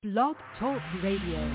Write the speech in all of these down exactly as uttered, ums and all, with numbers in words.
Blog Talk Radio.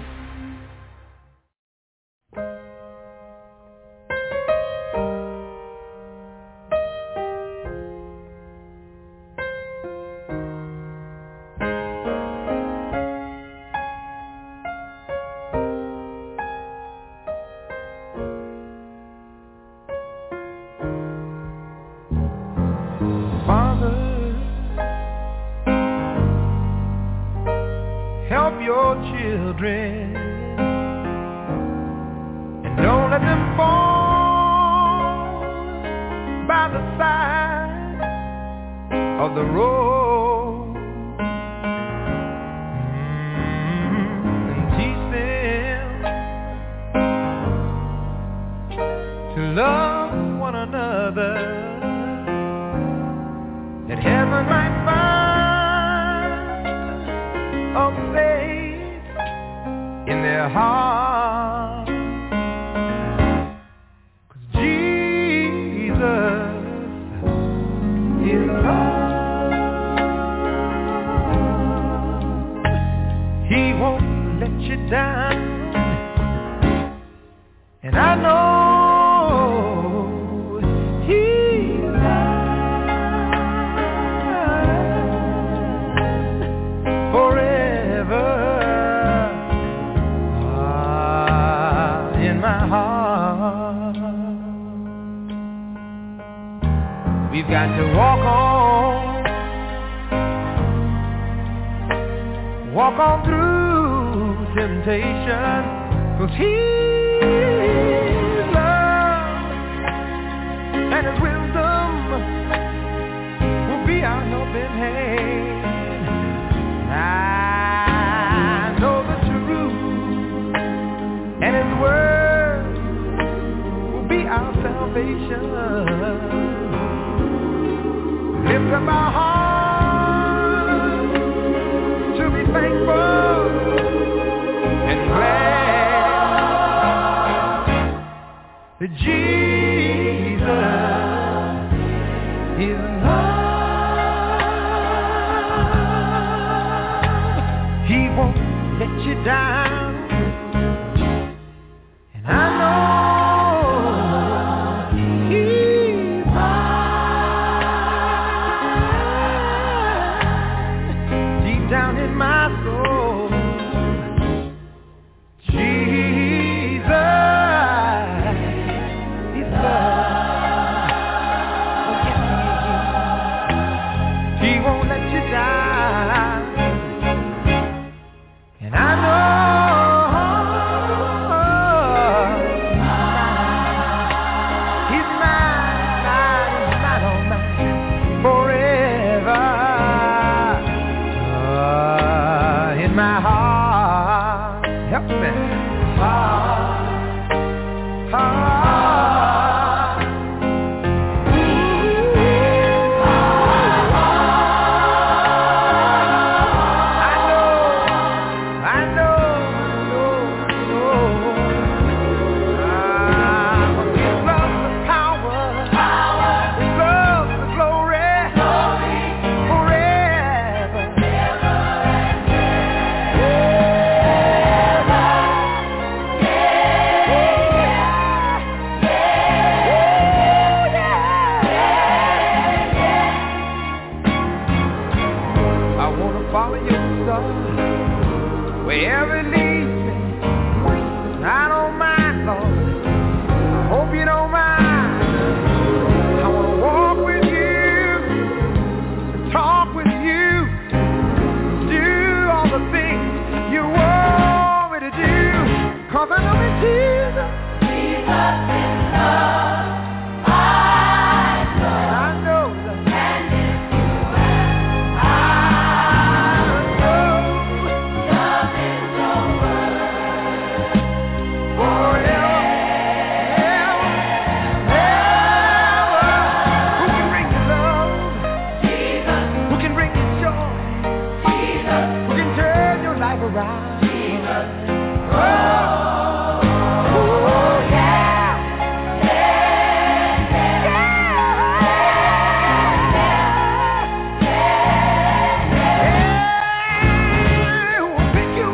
Pick you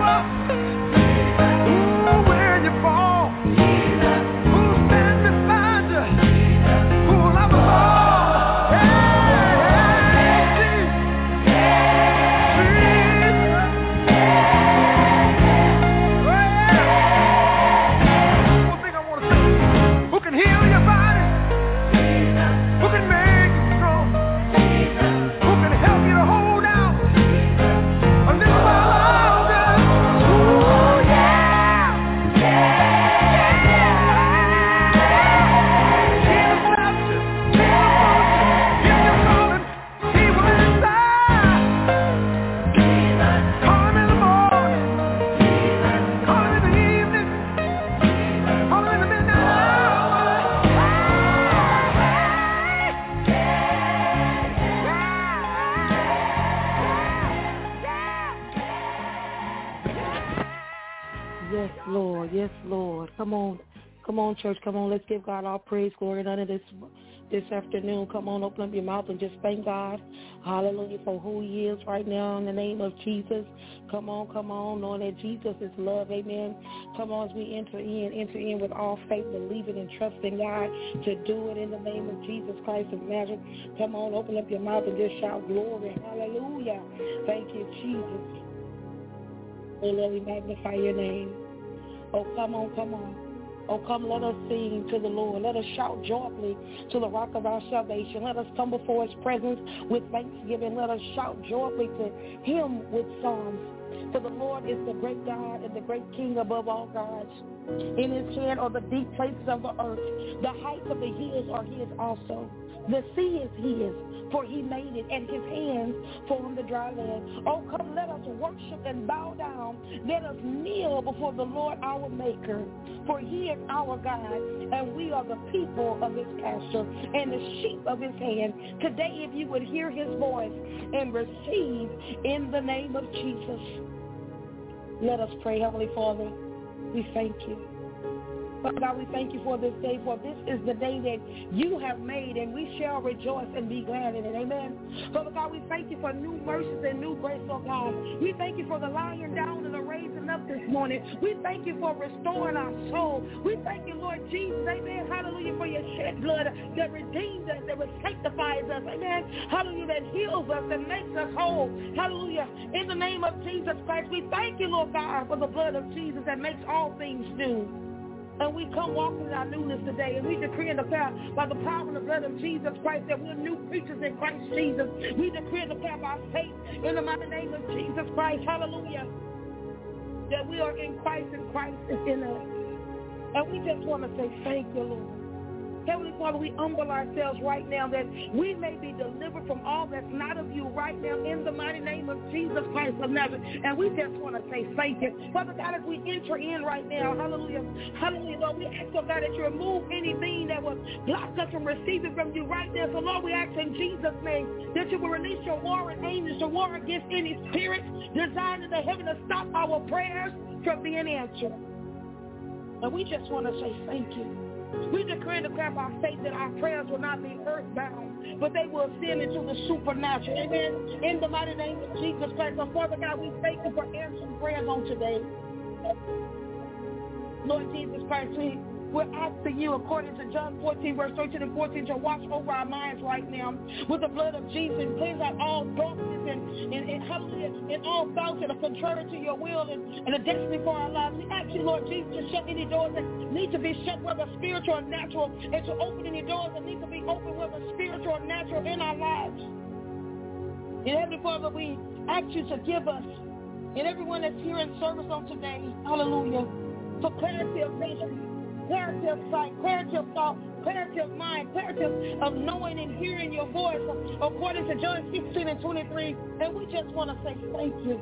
Yes, Lord. Yes, Lord. Come on. Come on, church. Come on. Let's give God all praise, glory, and honor this this afternoon. Come on, open up your mouth and just thank God. Hallelujah for who he is right now in the name of Jesus. Come on, come on, knowing that Jesus is love. Amen. Come on, as we enter in, enter in with all faith, believing and trusting God to do it in the name of Jesus Christ of Nazareth. Come on, open up your mouth and just shout glory. Hallelujah. Thank you, Jesus. Oh, Lord, we magnify your name. Oh, come on, come on. Oh, come, let us sing to the Lord. Let us shout joyfully to the rock of our salvation. Let us come before his presence with thanksgiving. Let us shout joyfully to him with psalms. For the Lord is the great God and the great King above all gods. In his hand are the deep places of the earth. The heights of the hills are his also. The sea is his, for he made it, and his hands formed the dry land. Oh, come, let us worship and bow down. Let us kneel before the Lord our Maker, for he is our God, and we are the people of his pasture and the sheep of his hand. Today, if you would hear his voice and receive in the name of Jesus. Let us pray. Heavenly Father, we thank you. Father God, we thank you for this day, for this is the day that you have made, and we shall rejoice and be glad in it. Amen. Father God, we thank you for new mercies and new grace, oh God. We thank you for the lying down and the raising up this morning. We thank you for restoring our soul. We thank you, Lord Jesus. Amen. Hallelujah, for your shed blood that redeems us, that sanctifies us. Amen. Hallelujah, that heals us and makes us whole. Hallelujah. In the name of Jesus Christ, we thank you, Lord God, for the blood of Jesus that makes all things new. And we come walking in our newness today, and we decree and declare by the power and the blood of Jesus Christ that we're new creatures in Christ Jesus. We decree and declare by faith in the mighty name of Jesus Christ, hallelujah, that we are in Christ and Christ is in us. And we just want to say thank you, Lord. Heavenly Father, we humble ourselves right now that we may be delivered from all that's not of you right now in the mighty name of Jesus Christ of Nazareth. And we just want to say thank you. Father God, as we enter in right now, hallelujah, hallelujah, Lord, we ask, oh God, that you remove anything that will block us from receiving from you right now. So, Lord, we ask in Jesus' name that you will release your warring angels to war against any spirits designed in the heaven to stop our prayers from being answered. And we just want to say thank you. We decree and declare by faith that our prayers will not be earthbound, but they will ascend into the supernatural. Amen. In the mighty name of Jesus Christ. So, Father God, we thank you for answering prayers on today. Lord Jesus Christ, we, we're asking you, according to John fourteen, verse thirteen and fourteen, to watch over our minds right now with the blood of Jesus and cleanse out all darkness and, and, and hallelujah, and all thoughts that are contrary to your will and, and the destiny for our lives. We ask you, Lord Jesus, to shut any doors that need to be shut, whether spiritual or natural, and to open any doors that need to be opened, whether spiritual or natural, in our lives. And Heavenly Father, we ask you to give us, and everyone that's here in service on today, hallelujah, for clarity of vision, clarity of sight, clarity of thought, clarity of mind, clarity of, of knowing and hearing your voice, according to John sixteen and twenty-three. And we just want to say thank you.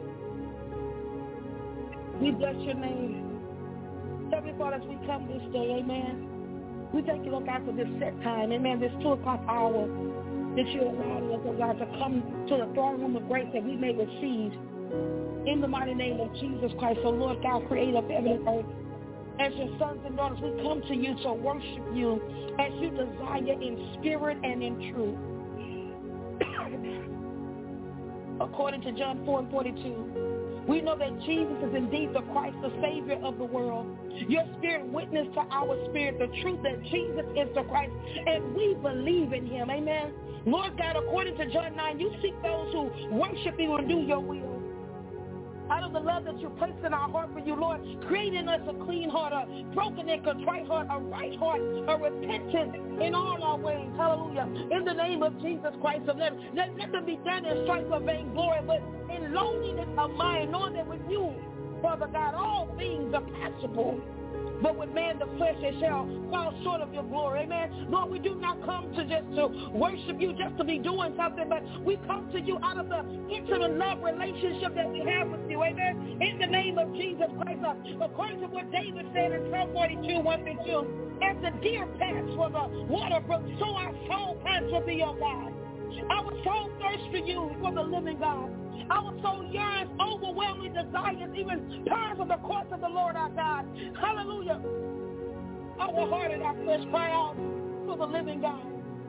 We bless your name. Heavenly Father, as we come this day, amen, we thank you, Lord God, for this set time, amen, this two o'clock hour that you allowed us, oh God, to come to the throne room of grace that we may receive in the mighty name of Jesus Christ. So, Lord God, creator of heaven and earth, as your sons and daughters, we come to you to worship you as you desire in spirit and in truth. According to John four and forty-two, we know that Jesus is indeed the Christ, the Savior of the world. Your spirit witnessed to our spirit the truth that Jesus is the Christ, and we believe in him. Amen. Lord God, according to John nine, you seek those who worship you and do your will. Out of the love that you placed in our heart for you, Lord, create in us a clean heart, a broken and contrite heart, a right heart, a repentant in all our ways. Hallelujah. In the name of Jesus Christ of Nazareth, let, let them be done in strife of vainglory, but in loneliness of mind, knowing that with you, Father God, all things are possible. But with man, the flesh, it shall fall short of your glory. Amen. Lord, we do not come to just to worship you, just to be doing something, but we come to you out of the intimate love relationship that we have with you. Amen. In the name of Jesus Christ, according to what David said in Psalm forty-two, one through two, as the deer pants for the water brook, so our soul pants for thee, O God. Our soul thirsts for you, for the living God. Our soul yearns, overwhelming desires, even turns from the courts of the Lord our God. Hallelujah. Our heart and our flesh cry out for the living God.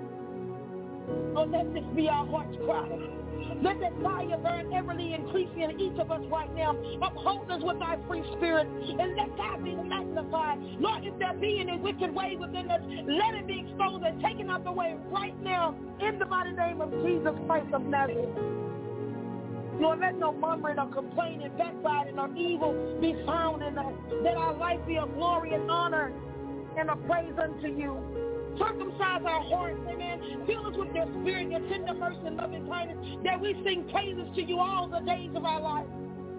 Lord, let this be our heart's cry. Let that fire burn everly increasing in each of us right now. Uphold us with thy free spirit, and let God be magnified. Lord, if there be any wicked way within us, let it be exposed and taken out the way right now in the mighty name of Jesus Christ of Nazareth. Lord, let no murmuring or complaining, backbiting or evil be found in us. Let our life be a glory and honor and a praise unto you. Circumcise our hearts, amen. Fill us with your spirit, your tender mercy and loving kindness, that we sing praises to you all the days of our life.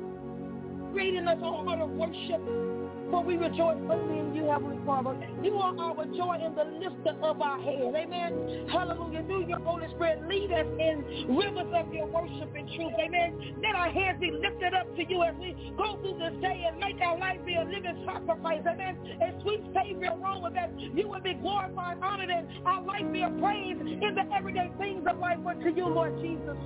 Create in us a heart of worship, for we rejoice only in you, Heavenly Father. You are our joy and the lifter of our head, amen. Hallelujah. Through your Holy Spirit, lead us in rivers of your worship and truth, amen. Let our hands be lifted up to you as we go through this day and make our life be a living sacrifice, amen. A sweet Savior aroma that you will be glorified, honored, and our life be a praise in the everyday things of life unto you, Lord Jesus.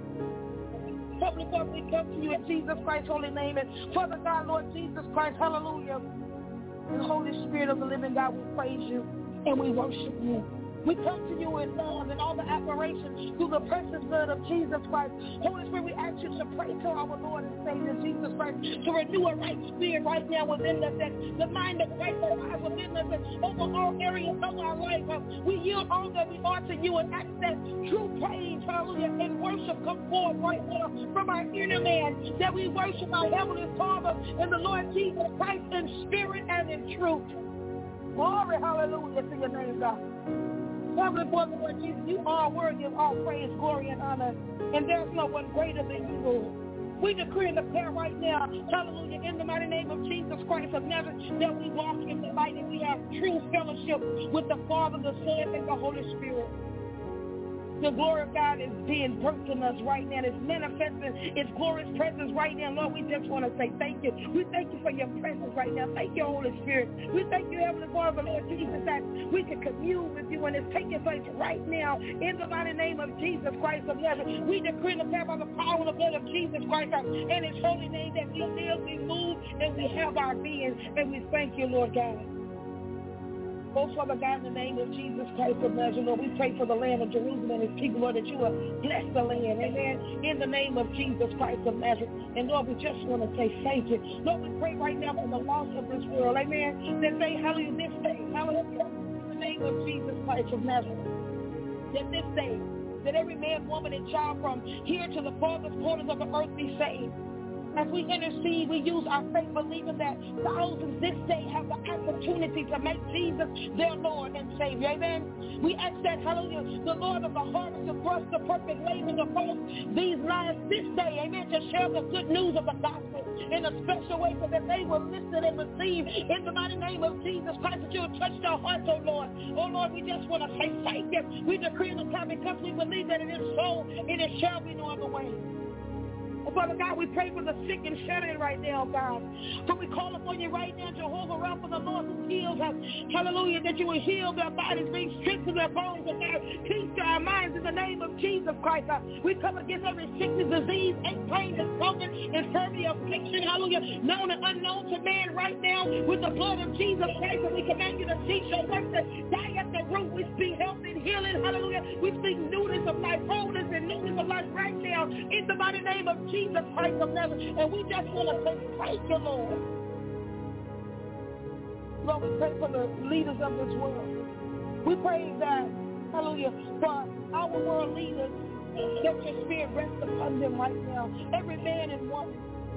Heavenly Father, we come to you in Jesus Christ's holy name. And Father God, Lord Jesus Christ, hallelujah. And Holy Spirit of the living God, we praise you and we worship you. We come to you in love and all the admiration through the precious blood of Jesus Christ. Holy Spirit, we ask you to pray to our Lord and Savior Jesus Christ to renew a right spirit right now within us, that the mind of Christ arise within us and over all areas of our life. We yield all that we are to you and ask that true praise, hallelujah, and worship come forth right now from our inner man, that we worship our Heavenly Father and the Lord Jesus Christ in spirit and in truth. Glory, hallelujah, to your name, God. Heavenly Father, Lord Jesus, you are worthy of all praise, glory, and honor, and there's no one greater than you, Lord. We decree and declare right now, hallelujah, in the mighty name of Jesus Christ of Nazareth, that we walk in the light and we have true fellowship with the Father, the Son, and the Holy Spirit. The glory of God is being birthed in us right now. It's manifesting its glorious presence right now. Lord, we just want to say thank you. We thank you for your presence right now. Thank you, Holy Spirit. We thank you, Heavenly Father, Lord Jesus, that we can commune with you and it's taking place right now in the mighty name of Jesus Christ of Nazareth. We decree and declare by the power and the blood of Jesus Christ and his holy name that we live, we move, and we have our being. And we thank you, Lord God. Oh, Father God, in the name of Jesus Christ of Nazareth, Lord, we pray for the land of Jerusalem and his people, Lord, that you will bless the land, amen, in the name of Jesus Christ of Nazareth. And Lord, we just want to say thank you. Lord, we pray right now for the loss of this world, amen, that they, hallelujah, this day, hallelujah, in the name of Jesus Christ of Nazareth, that this day, that every man, woman, and child from here to the farthest corners of the earth be saved. As we intercede, we use our faith, believing that thousands this day have the opportunity to make Jesus their Lord and Savior. Amen. We ask that, hallelujah, the Lord of the harvest to thrust the perfect labors upon these lives this day, amen, to share the good news of the gospel in a special way so that they will listen and receive in the mighty name of Jesus Christ, that you will touch their hearts, oh Lord. Oh Lord, we just want to say thank you. We decree in the time because we believe that it is so, and it shall be no other way. Oh, Father God, we pray for the sick and shut-in right now, God. So we call upon you right now, Jehovah Rapha, the Lord who heals us. Hallelujah, that you will heal their bodies, bring strength to their bones, and peace to our minds in the name of Jesus Christ. Uh, we come against every sickness, disease, ache, pain, discomfort, infirmity, affliction, hallelujah, known and unknown to man right now with the blood of Jesus Christ. And we command you to cease your work, to die at the root. We speak health and healing, hallelujah. We speak newness of life, wholeness and newness of life right now in the mighty name of Jesus Christ of Nazareth. And we just want to say thank you, Lord. Lord, we pray for the leaders of this world. We pray that, hallelujah, for our world leaders, let your spirit rest upon them right now. Every man and woman.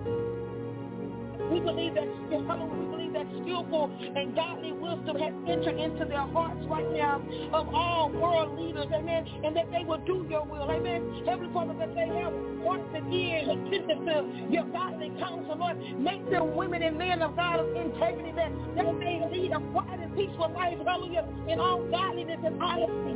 We believe that, hallelujah, we believe that skillful and godly wisdom has entered into their hearts right now of all world leaders, amen, and that they will do your will, amen. Heavenly Father, that they have hearts and ears attentive to your godly counsel, Lord. Make them women and men of God of integrity, that they may lead a quiet and peaceful life, hallelujah, in all godliness and honesty.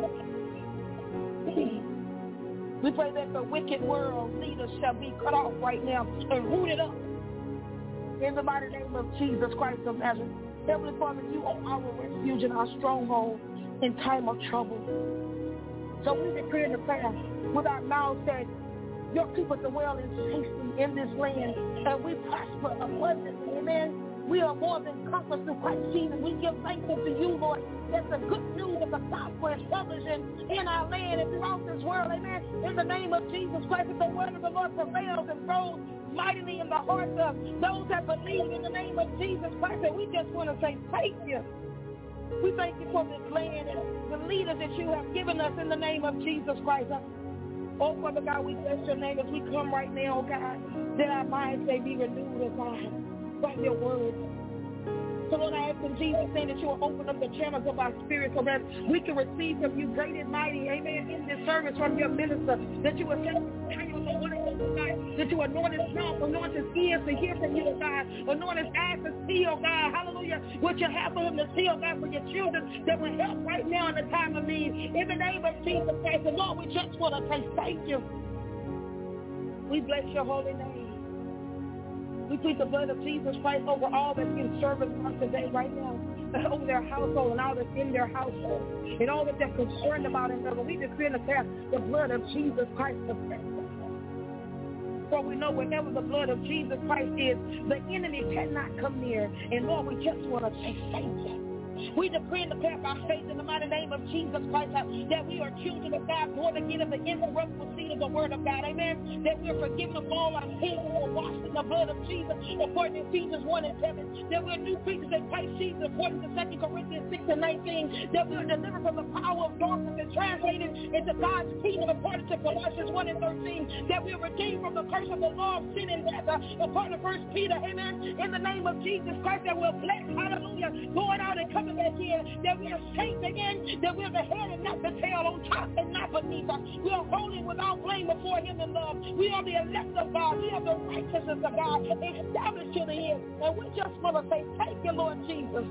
We pray that the wicked world leaders shall be cut off right now and rooted up in the mighty name of Jesus Christ of Nazareth. Heavenly Father, you are our refuge and our stronghold in time of trouble. So we decree and declare with our mouths that your people dwell in safety in this land, and we prosper abundantly. Amen. We are more than conquerors through Christ Jesus. We give thanks to you, Lord, that the good news of the gospel is publishing in our land and throughout this world. Amen. In the name of Jesus Christ, that the word of the Lord prevails and grows mightily in the hearts of those that believe in the name of Jesus Christ. And we just want to say thank you. We thank you for this land and the leaders that you have given us in the name of Jesus Christ. Oh, Father God, we bless your name as we come right now, oh God, that our minds may be renewed, oh God, by your word. So, Lord, I ask in Jesus' name that you will open up the channels of our spirit so that we can receive from you great and mighty, amen, in this service from your minister, that you will set that you anoint his mouth, anoint his ears to hear from you, oh God, anoint his eyes to see, oh God, hallelujah, what you have for him to see, oh God, for your children that will help right now in the time of need. In the name of Jesus Christ, and Lord, we just want to say thank you. We bless your holy name. We plead the blood of Jesus Christ over all that's in service on today right now, over their household and all that's in their household, and all that they're concerned about in them. We decree and declare the blood of Jesus Christ protects them. For we know wherever the blood of Jesus Christ is, the enemy cannot come near. And Lord, we just want to say thank you. We decree and declare by faith in the mighty name of Jesus Christ uh, that we are children of God, born again of the incorruptible seed of the word of God. Amen. That we are forgiven of all our sins and we're washed in the blood of Jesus, according to Ephesians one and seven. That we're new creatures in Christ Jesus, according to Second Corinthians six and nineteen. That we are delivered from the power of darkness and translated into God's kingdom, according to Colossians one and thirteen. That we are redeemed from the curse of the law of sin and death, uh, according to First Peter. Amen. In the name of Jesus Christ, that we're blessed. Hallelujah. Going out and coming back in, that we are saints again, that we're the head and not the tail, on top and not beneath us. We are holy without blame before him in love. We are the elect of God. We are the righteousness of God, established to the end. And we just want to say, thank you, Lord Jesus.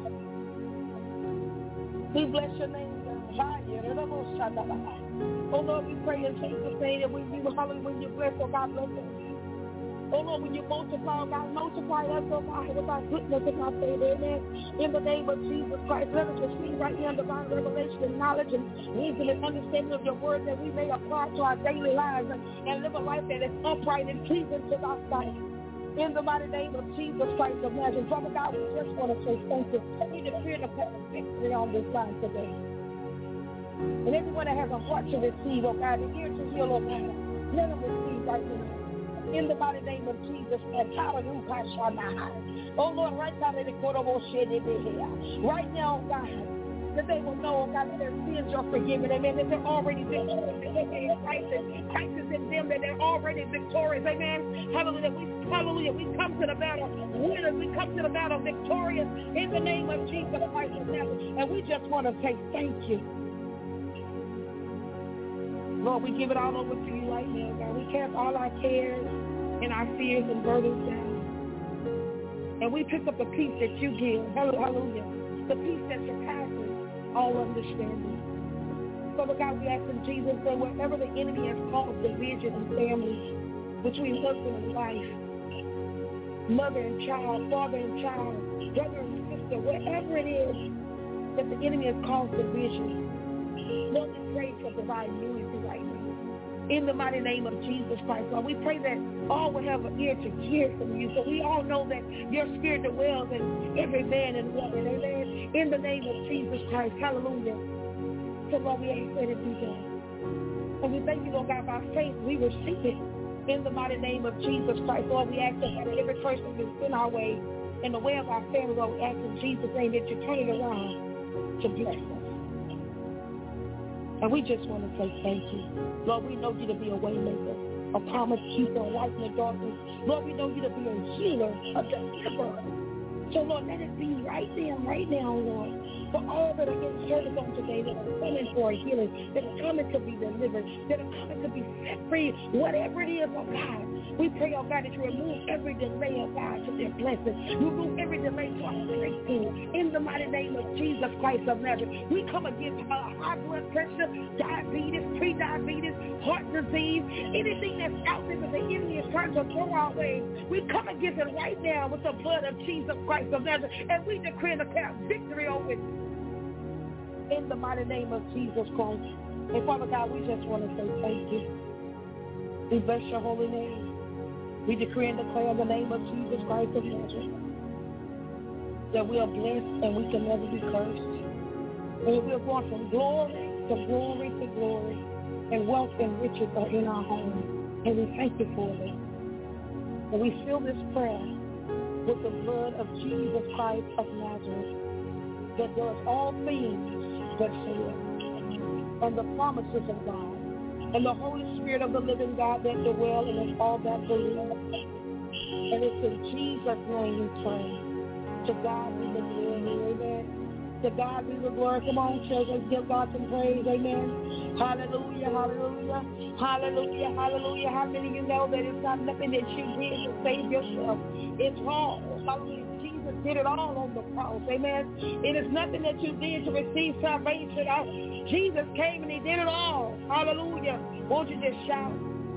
We bless your name, God. Oh, Lord, we pray in Jesus' name that when you, hallelujah, when you bless, oh God, bless us. Oh, Lord, when you multiply, oh God, multiply us, oh God, with our goodness and our favor, amen. In the name of Jesus Christ, let us receive right now divine revelation and knowledge and wisdom and understanding of your word that we may apply to our daily lives and, and live a life that is upright and pleasing to our sight. In the mighty name of Jesus Christ of Nazareth, Father God, we just want to say thank you. We decree the victory on this line today. And everyone that has a heart to receive, oh God, the ear to hear, oh God, let them receive right now. In the mighty name of Jesus, oh Lord, right now, right now, God, that they will know, oh God, that their sins are forgiven, amen, that they're already victorious, Christ is in them, that they're already victorious, amen, hallelujah, we, hallelujah, we come to the battle winners, we come to the battle victorious, in the name of Jesus Christ of Nazareth, and we just want to say thank you. Lord, we give it all over to you right now, God. We cast all our cares and our fears and burdens down. And we pick up the peace that you give. Hallelujah. The peace that surpasses all understanding. Father God, we ask in Jesus' name, wherever the enemy has caused division in families, between husband and wife, mother and child, father and child, brother and sister, wherever it is that the enemy has caused division, Lord, we pray for divine unity right now. In the mighty name of Jesus Christ, Lord, we pray that all will have an ear to hear from you. So we all know that your spirit dwells in every man and woman. Amen. In the name of Jesus Christ. Hallelujah. So, Lord, we ask that it be done. And we thank you, Lord God, by faith we receive it. In the mighty name of Jesus Christ, Lord, we ask that every person that's in our way, in the way of our family, Lord, we ask in Jesus' name that you turn it around to bless us. And we just want to say thank you. Lord, we know you to be a way maker, a promise keeper, a light in the darkness. Lord, we know you to be a healer, a deliverer. So, Lord, let it be right now, right now, Lord, for all that are in service on today, that are coming for a healing, that are coming to be delivered, that are coming to be set free, whatever it is, oh God. We pray, oh God, that you remove every delay, oh God, to their blessing. Remove every delay to our breakthrough. In the mighty name of Jesus Christ of Nazareth, we come against uh, high blood pressure, diabetes, pre-diabetes, heart disease, anything that's out there that the enemy is trying to throw our way. We come against it right now with the blood of Jesus Christ of Nazareth, and we decree and declare victory over it. In the mighty name of Jesus Christ. And Father God, we just want to say thank you. We bless your holy name. We decree and declare in the name of Jesus Christ of Nazareth that we are blessed and we can never be cursed. And we are going from glory to glory to glory, and wealth and riches are in our home. And we thank you for it. And we seal this prayer with the blood of Jesus Christ of Nazareth that does all things but fail, and the promises of God, and the Holy Spirit of the living God that dwell in us all that believe. And it's in Jesus' name we pray. To God be the glory, amen. To God be the glory. Come on, church, let's give God some praise, amen. Hallelujah, hallelujah, hallelujah, hallelujah. How many of you know that it's not nothing that you did to save yourself? It's all, hallelujah. Jesus did it all on the cross, amen. It is nothing that you did to receive salvation. Jesus came and he did it all. Hallelujah. Won't you just shout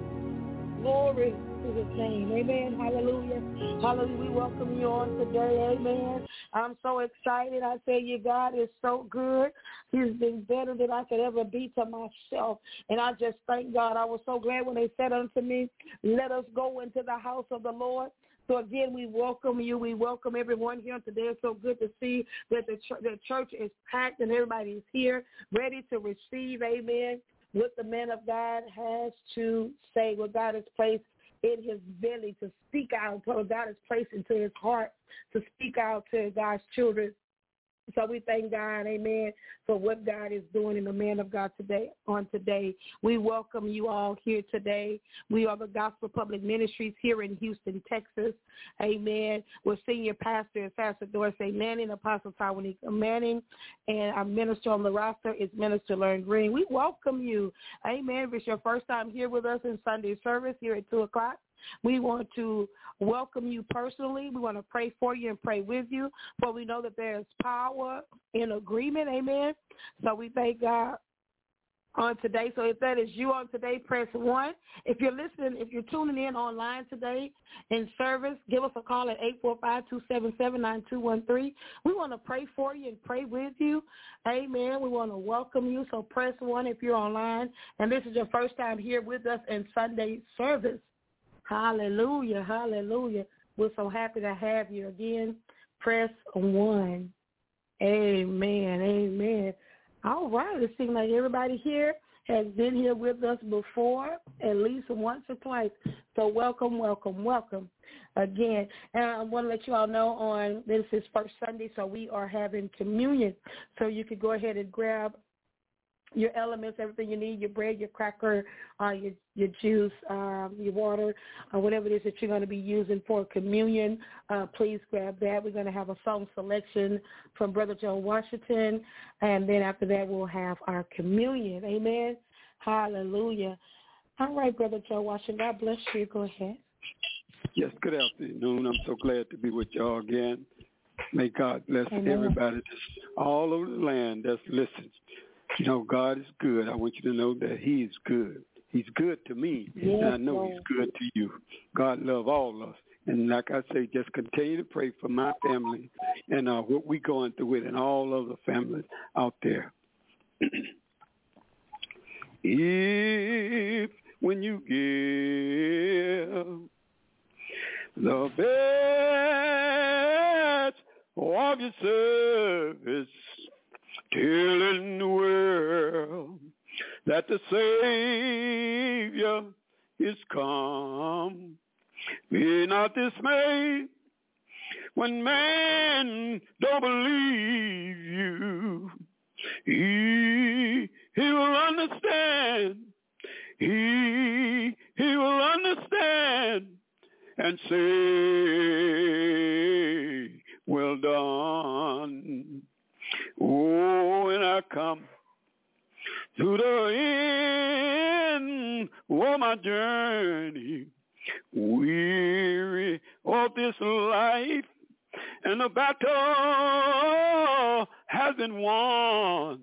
glory to his name, amen. Hallelujah. Hallelujah. We welcome you on today, amen. I'm so excited. I tell you, God is so good. He's been better than I could ever be to myself. And I just thank God. I was so glad when they said unto me, let us go into the house of the Lord. So, again, we welcome you. We welcome everyone here today. It's so good to see that the, ch- the church is packed and everybody is here ready to receive, amen, what the man of God has to say, what God has placed in his belly to speak out, what God has placed into his heart to speak out to God's children. So we thank God, amen, for what God is doing in the man of God today. On today, we welcome you all here today. We are the Gospel Public Ministries here in Houston, Texas, amen. We're senior pastor is Pastor Dorsey Manning, Apostle Tawanika Manning, and our minister on the roster is Minister Lauren Green. We welcome you, amen. If it's your first time here with us in Sunday service here at two o'clock, we want to welcome you personally. We want to pray for you and pray with you, for we know that there is power in agreement, amen. So we thank God on today. So if that is you on today, press one. If you're listening, if you're tuning in online today in service, give us a call at eight four five, two seven seven, nine two one three. We want to pray for you and pray with you, amen. We want to welcome you, so press one if you're online, and this is your first time here with us in Sunday service. Hallelujah, hallelujah. We're so happy to have you again. Press one. Amen, amen. All right, it seems like everybody here has been here with us before, at least once or twice. So welcome, welcome, welcome again. And I want to let you all know on this is first Sunday, so we are having communion. So you can go ahead and grab your elements, everything you need, your bread, your cracker, uh, your your juice, um, your water, uh, whatever it is that you're going to be using for communion, uh, please grab that. We're going to have a song selection from Brother Joe Washington, and then after that we'll have our communion. Amen. Hallelujah. All right, Brother Joe Washington, God bless you. Go ahead. Yes, good afternoon. I'm so glad to be with y'all again. May God bless Amen. Everybody just all over the land that's listening. You know, God is good. I want you to know that he is good. He's good to me, yes, and I know Lord. He's good to you. God love all of us. And like I say, just continue to pray for my family and uh, what we're going through it and all other families out there. If when you give the best of your service, telling the world that the Savior is come. Be not dismayed when man don't believe you. He, he will understand. He, he will understand and say, well done. Oh, when I come to the end of my journey, weary of this life, and the battle has been won.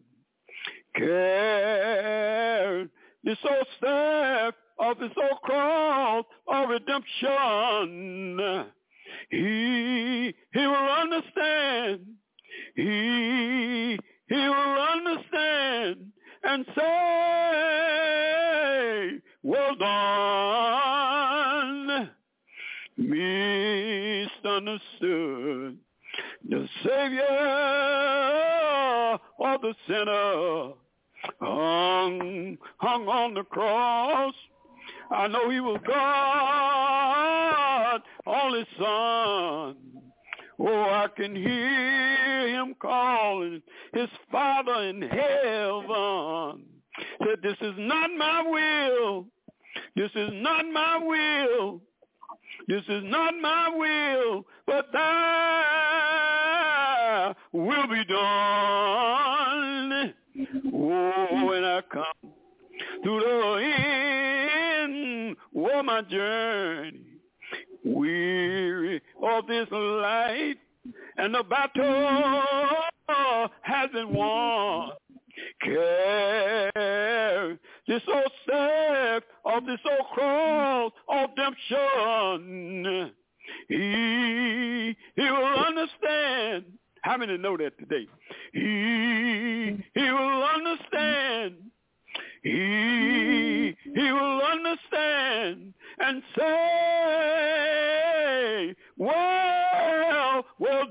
Carry this old staff of this old cross of redemption. He, he will understand. He, he will understand and say, blood. The Savior of the sinner hung, hung on the cross. I know he was God, only Son. Oh, I can hear him calling his Father in heaven. Said, this is not my will. This is not my will. This is not my will, but thy will be done. Oh, when I come through the end of my journey, weary of this life, and the battle has been won. Carry this old staff of this old cross of redemption. He, he will understand. How many know that today? He, he will understand. He, he will understand and say, well, well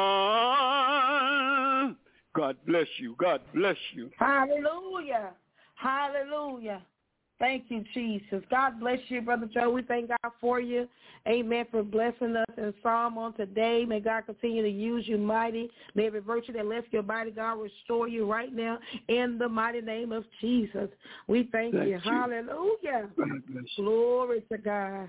done. God bless you. God bless you. Hallelujah. Hallelujah. Thank you, Jesus. God bless you, Brother Joe. We thank God for you. Amen, for blessing us in Psalm on today. May God continue to use you mighty. May every virtue that left your body, God, restore you right now in the mighty name of Jesus. We thank, thank you. you. Hallelujah. Glory to God.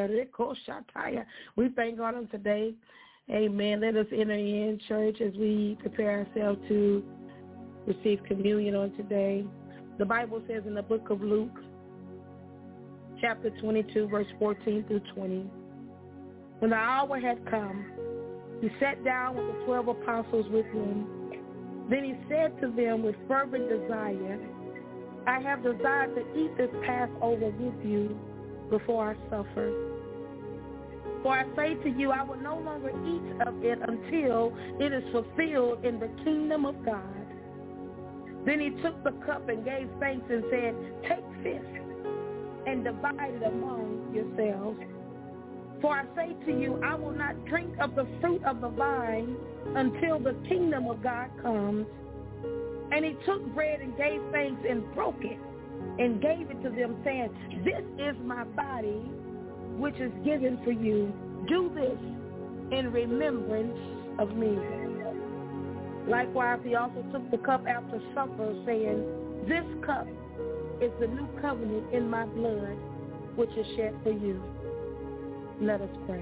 We thank God on today. Amen. Let us enter in, church, as we prepare ourselves to receive communion on today. The Bible says in the book of Luke, chapter twenty-two, verse fourteen through twenty, when the hour had come, he sat down with the twelve apostles with him. Then he said to them with fervent desire, I have desired to eat this Passover with you before I suffer. For I say to you, I will no longer eat of it until it is fulfilled in the kingdom of God. Then he took the cup and gave thanks and said, take this and divide it among yourselves. For I say to you, I will not drink of the fruit of the vine until the kingdom of God comes. And he took bread and gave thanks and broke it and gave it to them, saying, this is my body, which is given for you. Do this in remembrance of me. Likewise, he also took the cup after supper, saying, this cup is the new covenant in my blood, which is shed for you. Let us pray.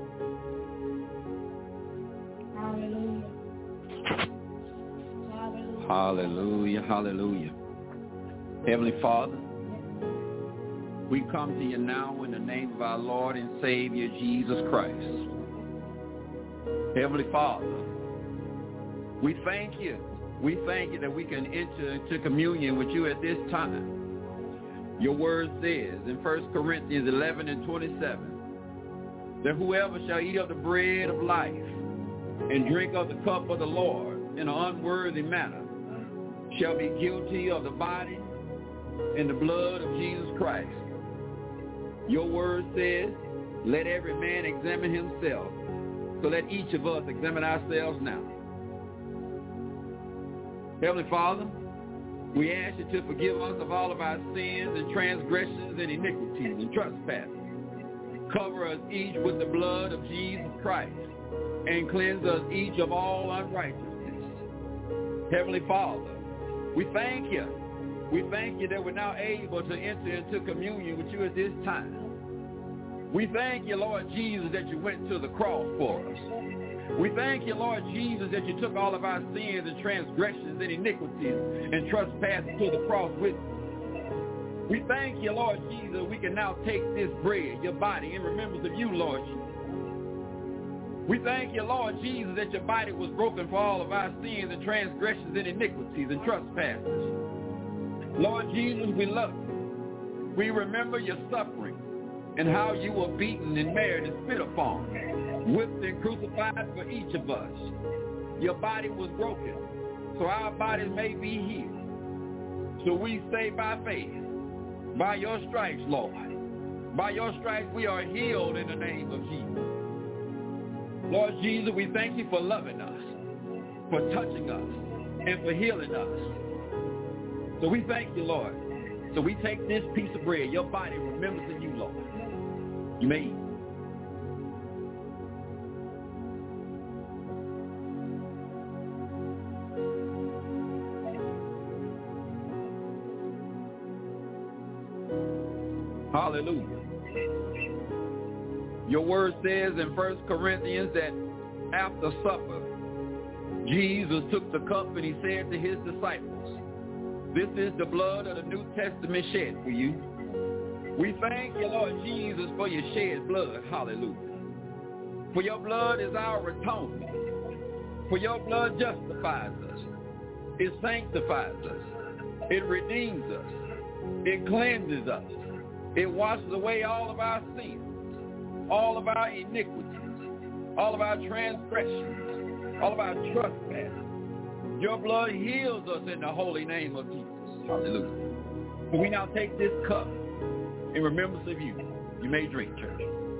Hallelujah. Hallelujah. Hallelujah. Hallelujah. Heavenly Father, we come to you now in the name of our Lord and Savior, Jesus Christ. Heavenly Father, we thank you. We thank you that we can enter into communion with you at this time. Your word says in First Corinthians eleven and twenty-seven, that whoever shall eat of the bread of life and drink of the cup of the Lord in an unworthy manner shall be guilty of the body and the blood of Jesus Christ. Your word says, let every man examine himself. So let each of us examine ourselves now. Heavenly Father, we ask you to forgive us of all of our sins and transgressions and iniquities and trespasses. Cover us each with the blood of Jesus Christ and cleanse us each of all unrighteousness. Heavenly Father, we thank you. We thank you that we're now able to enter into communion with you at this time. We thank you, Lord Jesus, that you went to the cross for us. We thank you, Lord Jesus, that you took all of our sins and transgressions and iniquities and trespasses to the cross with you. We thank you, Lord Jesus, we can now take this bread, your body, in remembrance of you, Lord Jesus. We thank you, Lord Jesus, that your body was broken for all of our sins and transgressions and iniquities and trespasses. Lord Jesus, we love you. We remember your suffering and how you were beaten and married and spit upon, whipped and crucified for each of us. Your body was broken, so our bodies may be healed. So we say by faith, by your stripes, Lord, by your stripes we are healed in the name of Jesus. Lord Jesus, we thank you for loving us, for touching us, and for healing us. So we thank you, Lord. So we take this piece of bread. Your body remembers in you, Lord. You may eat. Hallelujah. Your word says in First Corinthians that after supper, Jesus took the cup and he said to his disciples, this is the blood of the New Testament shed for you. We thank you, Lord Jesus, for your shed blood. Hallelujah. For your blood is our atonement. For your blood justifies us. It sanctifies us. It redeems us. It cleanses us. It washes away all of our sins, all of our iniquities, all of our transgressions, all of our trespasses. Your blood heals us in the holy name of Jesus. Hallelujah. So we now take this cup in remembrance of you. You may drink, church.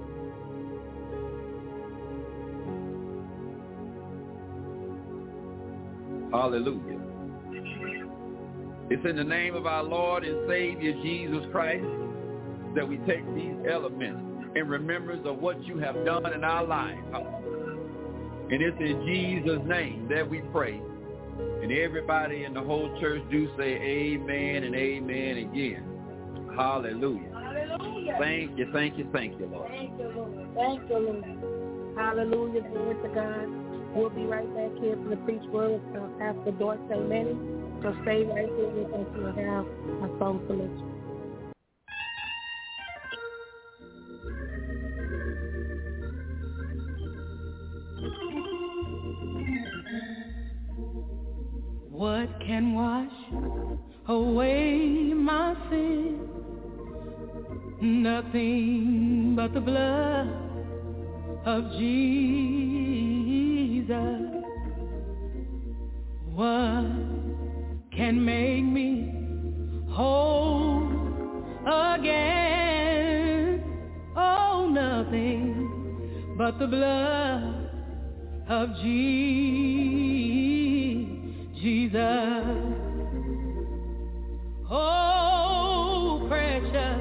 Hallelujah. It's in the name of our Lord and Savior Jesus Christ that we take these elements in remembrance of what you have done in our lives. And it's in Jesus' name that we pray. And everybody in the whole church do say amen and amen again. Hallelujah. Hallelujah. Thank you, thank you, thank you, Lord. Thank you, Lord. Thank you, Lord. Hallelujah. Glory to God. We'll be right back here for the preach word of Pastor Dorsey Manning. So stay right there with us. We'll have a song selection. What can wash away my sin? Nothing but the blood of Jesus. What can make me whole again? Oh, nothing but the blood of Jesus. Oh, precious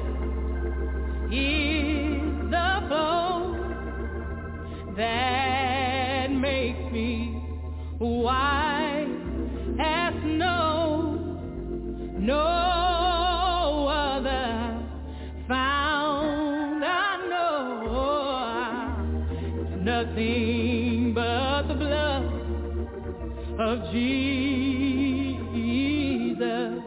is the flow that makes me white as snow. No other found I know. It's nothing but the blood of Jesus.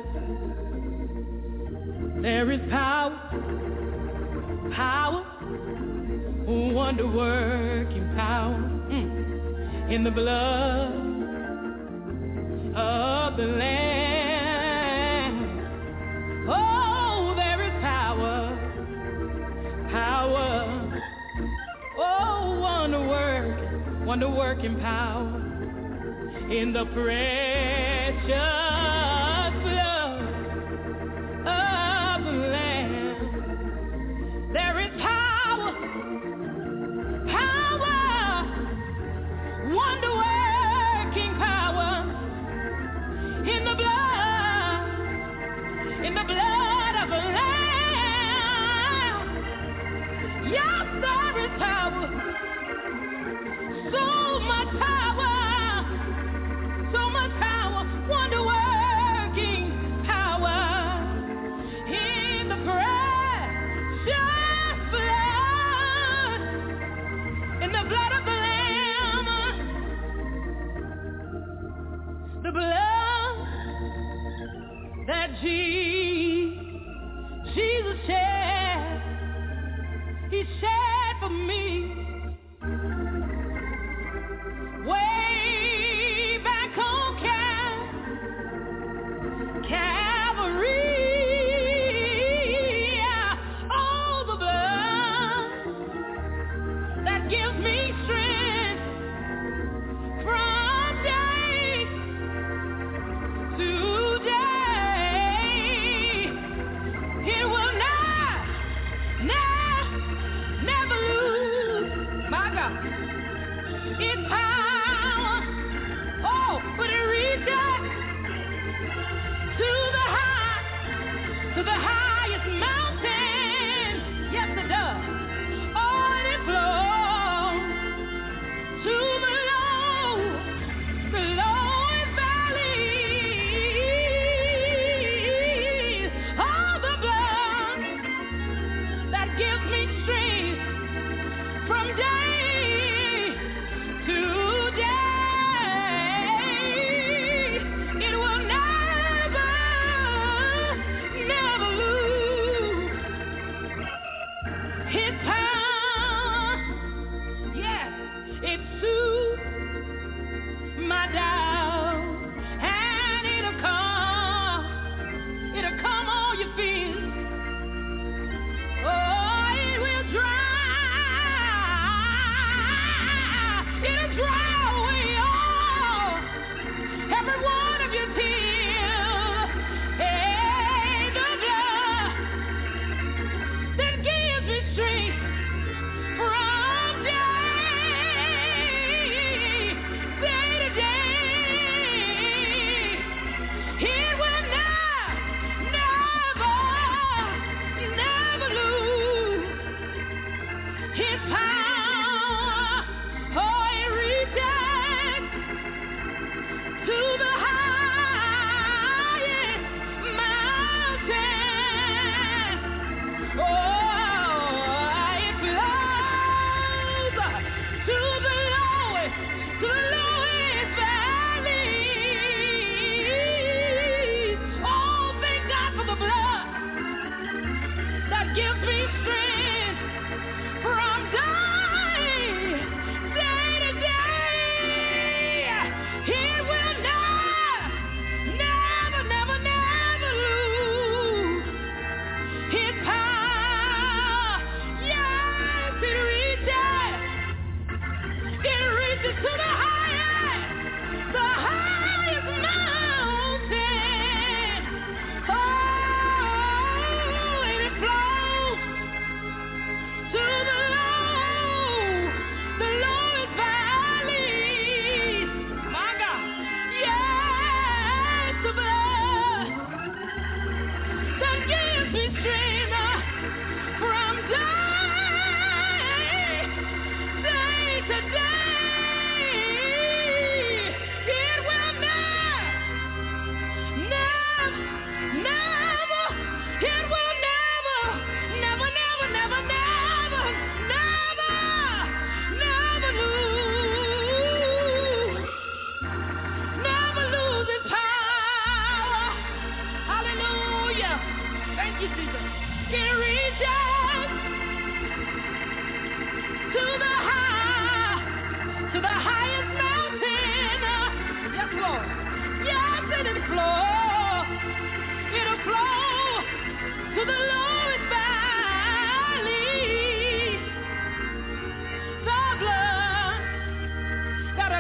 There is power, power, wonder-working power mm, in the blood of the Lamb. Oh, there is power, power, oh, wonder-working, wonder-working power in the precious blood of the Lamb. There is power, power, wonder-working power in the blood, in the blood of the Lamb. Yes, there is power, so much power. So much power, wonder working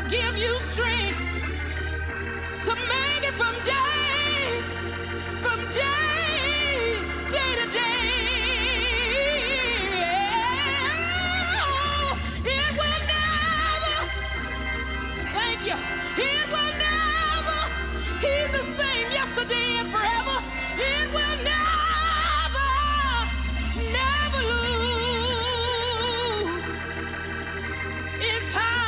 give you strength to make it from day, from day, day to day. Oh, it will never, thank you, it will never, he's the same yesterday and forever. It will never, never lose its power.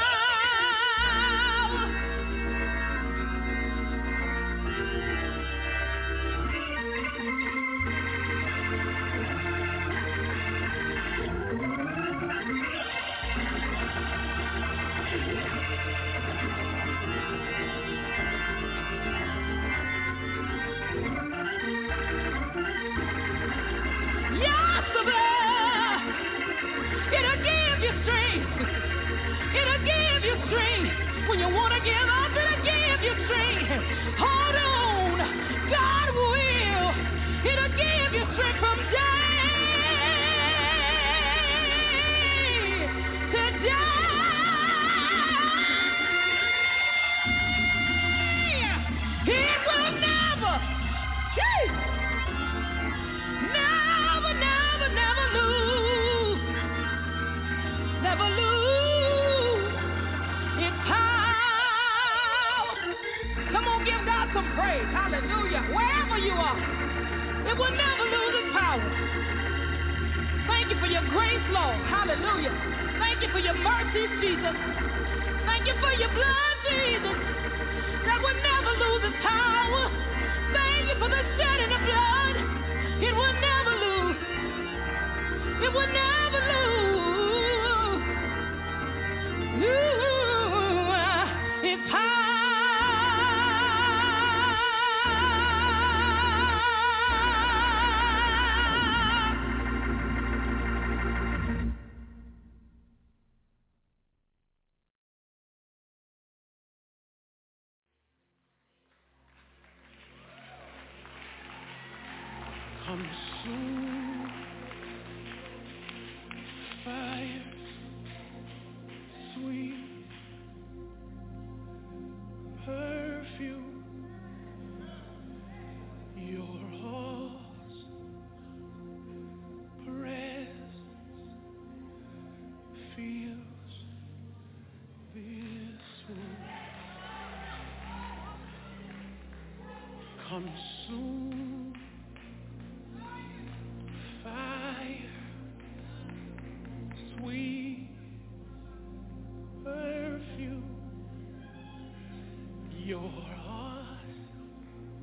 Yes, the blood, it'll give you strength. It'll give you strength. When you want to give up, it'll give you strength. Hold on, God will. It'll give you strength from day to day. It will never, gee, never, never, never lose, never lose its power. Come on, give God some praise. Hallelujah. Wherever you are, it will never lose its power. Thank you for your grace, Lord. Hallelujah. Thank you for your mercy, Jesus. Thank you for your blood, Jesus, that will never lose its power. Thank you for the shedding of blood. It will never lose. It will never lose. Ooh, its power. Consume fire, sweet perfume, your awesome presence fills this room. Consume fire, sweet perfume, your awesome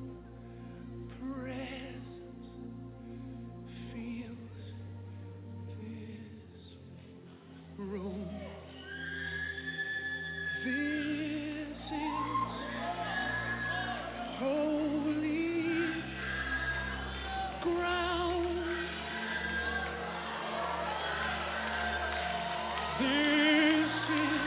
presence fills this room. This is holy ground. This is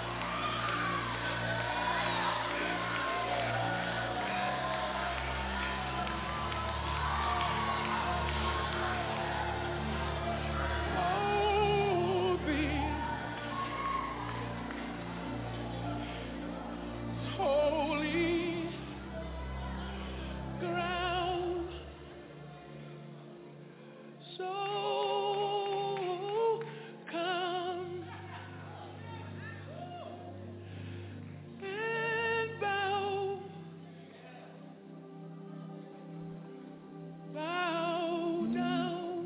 oh, this holy ground. So come and bow, bow down.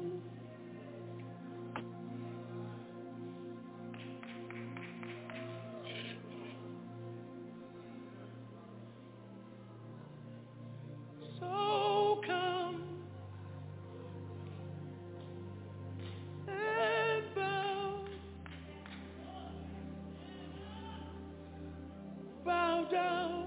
So come and bow, bow down.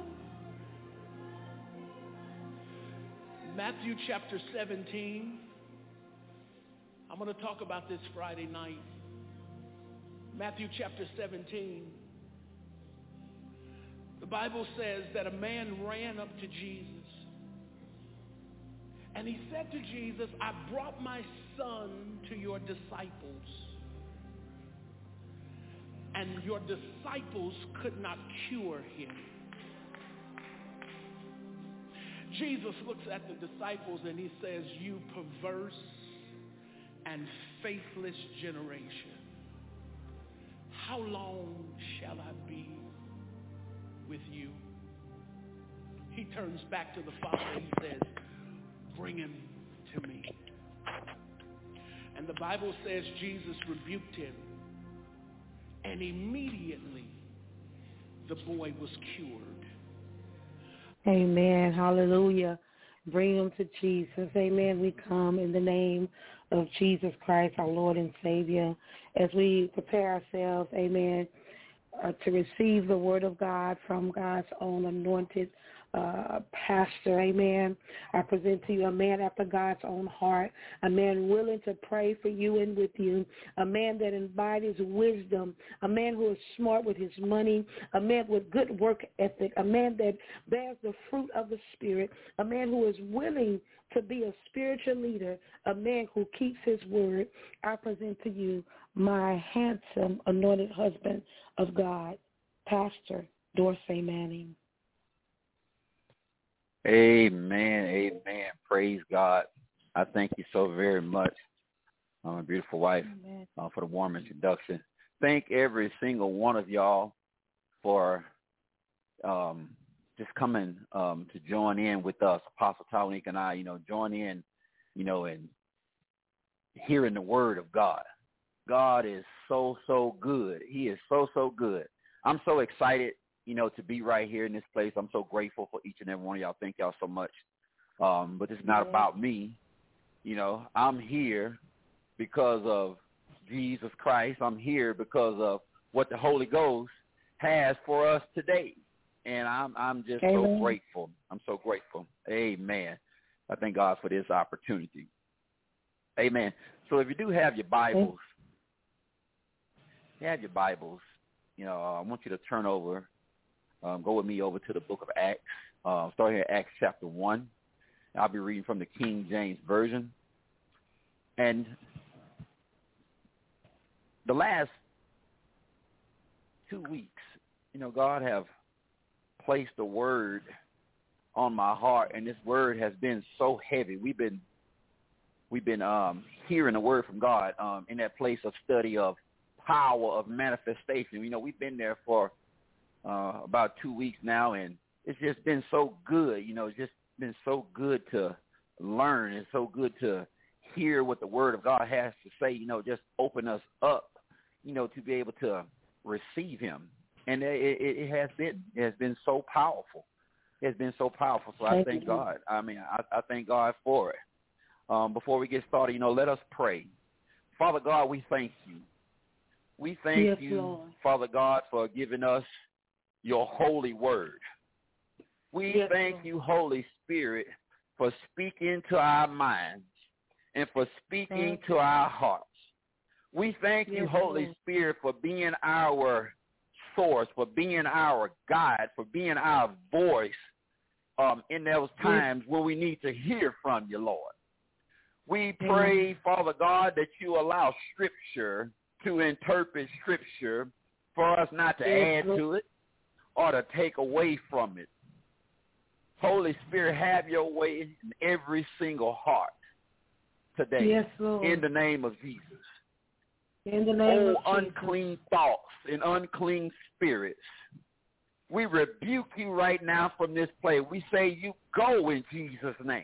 Matthew chapter seventeen. I'm going to talk about this Friday night. Matthew chapter seventeen. The Bible says that a man ran up to Jesus and he said to Jesus, I brought my son to your disciples and your disciples could not cure him. Jesus looks at the disciples and he says, you perverse and faithless generation, how long shall I be with you? He turns back to the Father. He says, bring him to me. And the Bible says Jesus rebuked him, and immediately the boy was cured. Amen. Hallelujah. Bring them to Jesus. Amen. We come in the name of Jesus Christ, our Lord and Savior, as we prepare ourselves, amen, uh, to receive the word of God from God's own anointed uh, pastor. Amen. I present to you a man after God's own heart, a man willing to pray for you and with you, a man that embodies wisdom, a man who is smart with his money, a man with good work ethic, a man that bears the fruit of the Spirit, a man who is willing to be a spiritual leader, a man who keeps his word. I present to you my handsome anointed husband of God, Pastor Dorsey Manning. Amen, amen. Praise God. I thank you so very much, uh, my beautiful wife, uh, for the warm introduction. Thank every single one of y'all for um, just coming um, to join in with us. Apostle Tawnique and I, you know, join in, you know, and hearing the word of God. God is so, so good. He is so, so good. I'm so excited, you know, to be right here in this place. I'm so grateful for each and every one of y'all. Thank y'all so much. Um, but it's not yeah. about me. You know, I'm here because of Jesus Christ. I'm here because of what the Holy Ghost has for us today. And I'm I'm just Amen. so grateful. I'm so grateful. Amen. I thank God for this opportunity. Amen. So if you do have your Bibles, you have your Bibles, you know, I want you to turn over. Um, go with me over to the book of Acts. Uh, start here at Acts chapter one. I'll be reading from the King James Version. And the last two weeks, you know, God have placed a word on my heart, and this word has been so heavy. We've been we've been um, hearing the word from God um, in that place of study of power of manifestation. You know, we've been there for Uh, about two weeks now, and it's just been so good. You know, it's just been so good to learn. It's so good to hear what the Word of God has to say. You know, just open us up, you know, to be able to receive Him. And it, it, it has been it has been so powerful. It's been so powerful. So I thank God. I mean, I, I thank God for it. Um, before we get started, you know, let us pray. Father God, we thank you. We thank yes, you, Lord. Father God, for giving us your holy word. We yes, thank Lord. you, Holy Spirit, for speaking to our minds and for speaking to our hearts. We thank yes, you, Holy Lord. Spirit, for being our source, for being our guide, for being our voice um, in those times yes. when we need to hear from you, Lord. We pray, Amen. Father God, that you allow Scripture to interpret Scripture for us not to yes, add Lord. to it or to take away from it. Holy Spirit, have your way in every single heart today. Yes, Lord. In the name of Jesus. In the name oh, of Jesus. unclean thoughts and unclean spirits, we rebuke you right now from this place. We say you go in Jesus' name.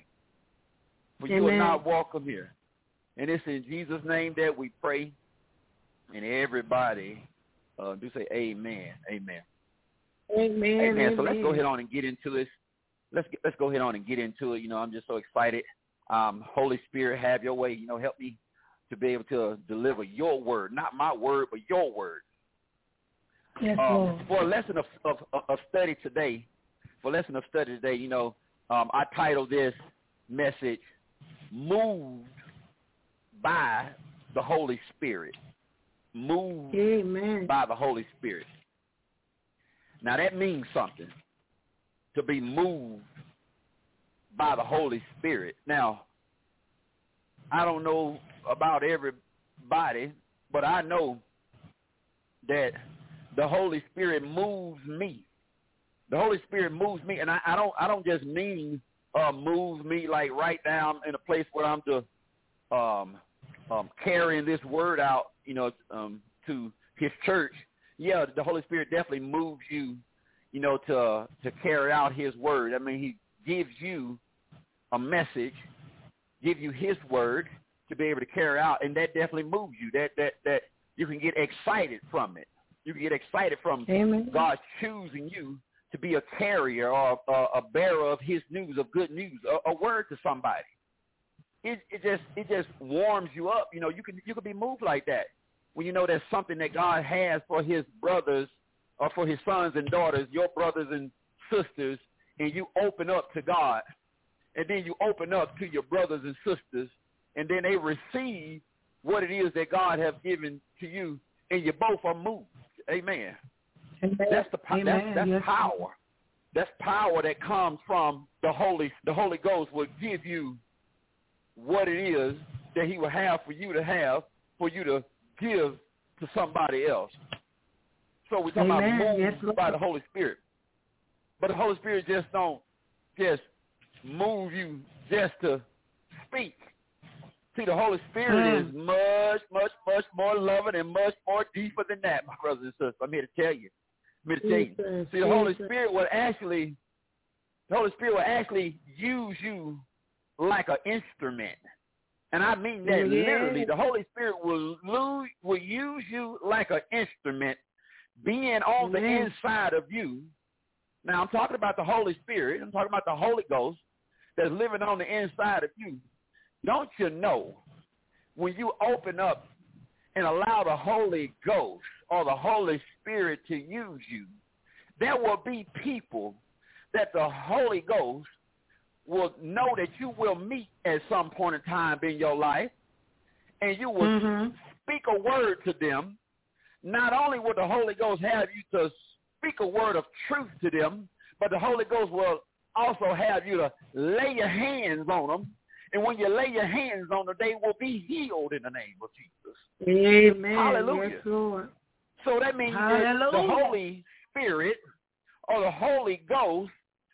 For Amen. you are not welcome here. And it's in Jesus' name that we pray. And everybody uh, do say amen. Amen. Amen. Amen. Amen. So let's go ahead on and get into this. Let's get, let's go ahead on and get into it. You know, I'm just so excited. Um, Holy Spirit, have your way. You know, help me to be able to deliver your word, not my word, but your word. Yes, um, Lord. For a lesson of, of, of study today, for a lesson of study today, you know, um, I titled this message, Moved by the Holy Spirit. Moved Amen. by the Holy Spirit. Now, that means something, to be moved by the Holy Spirit. Now, I don't know about everybody, but I know that the Holy Spirit moves me. The Holy Spirit moves me, and I, I don't I don't just mean uh, moves me like right down in a place where I'm just um, um, carrying this word out, you know, um, to his church. Yeah, the Holy Spirit definitely moves you, you know, to to carry out his word. I mean, he gives you a message, give you his word to be able to carry out, and that definitely moves you. That that that you can get excited from it. You can get excited from Amen. God choosing you to be a carrier or a, a bearer of his news, of good news, a, a word to somebody. It, it just it just warms you up. You know, you can you can be moved like that when you know there's something that God has for his brothers or for his sons and daughters, your brothers and sisters, and you open up to God, and then you open up to your brothers and sisters, and then they receive what it is that God has given to you, and you both are moved. Amen. Amen. That's the Amen. that's, that's Yes. power. That's power that comes from the Holy. The Holy Ghost will give you what it is that he will have for you to have, for you to give to somebody else. So we're talking Amen. about moved Yes, Lord. by the Holy Spirit. But the Holy Spirit just don't just move you just to speak. See, the Holy Spirit Mm. is much, much, much more loving and much more deeper than that, my brothers and sisters. I'm here to tell you. I'm here to tell you. Jesus, See, the Holy Jesus. Spirit will actually, the Holy Spirit will actually use you like an instrument. And I mean that Yeah. literally. The Holy Spirit will lose, will use you like an instrument, being on the Amen. inside of you. Now, I'm talking about the Holy Spirit. I'm talking about the Holy Ghost that's living on the inside of you. Don't you know, when you open up and allow the Holy Ghost or the Holy Spirit to use you, there will be people that the Holy Ghost will know that you will meet at some point in time in your life, and you will Mm-hmm. speak a word to them. Not only will the Holy Ghost have you to speak a word of truth to them, but the Holy Ghost will also have you to lay your hands on them. And when you lay your hands on them, they will be healed in the name of Jesus. Amen. Hallelujah. Yes, Lord. So that means that Hallelujah. the Holy Spirit or the Holy Ghost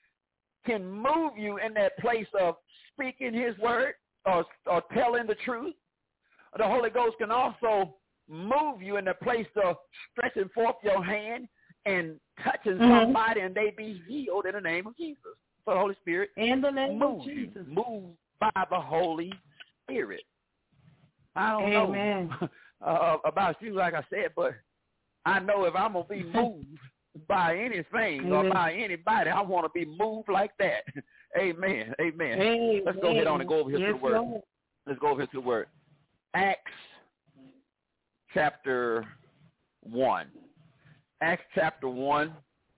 can move you in that place of speaking his word or, or telling the truth. The Holy Ghost can also move you in the place of stretching forth your hand and touching Mhm. somebody, and they be healed in the name of Jesus. So the Holy Spirit In the name moves of Jesus. you, moved by the Holy Spirit. I don't Amen. know uh, about you, like I said, but I know if I'm going to be moved by anything or Amen. by anybody, I want to be moved like that. Amen. Amen. Amen. Let's go ahead on and go over here Yes, to the word. Lord. Let's go over here to the word. Acts chapter one. Acts chapter one.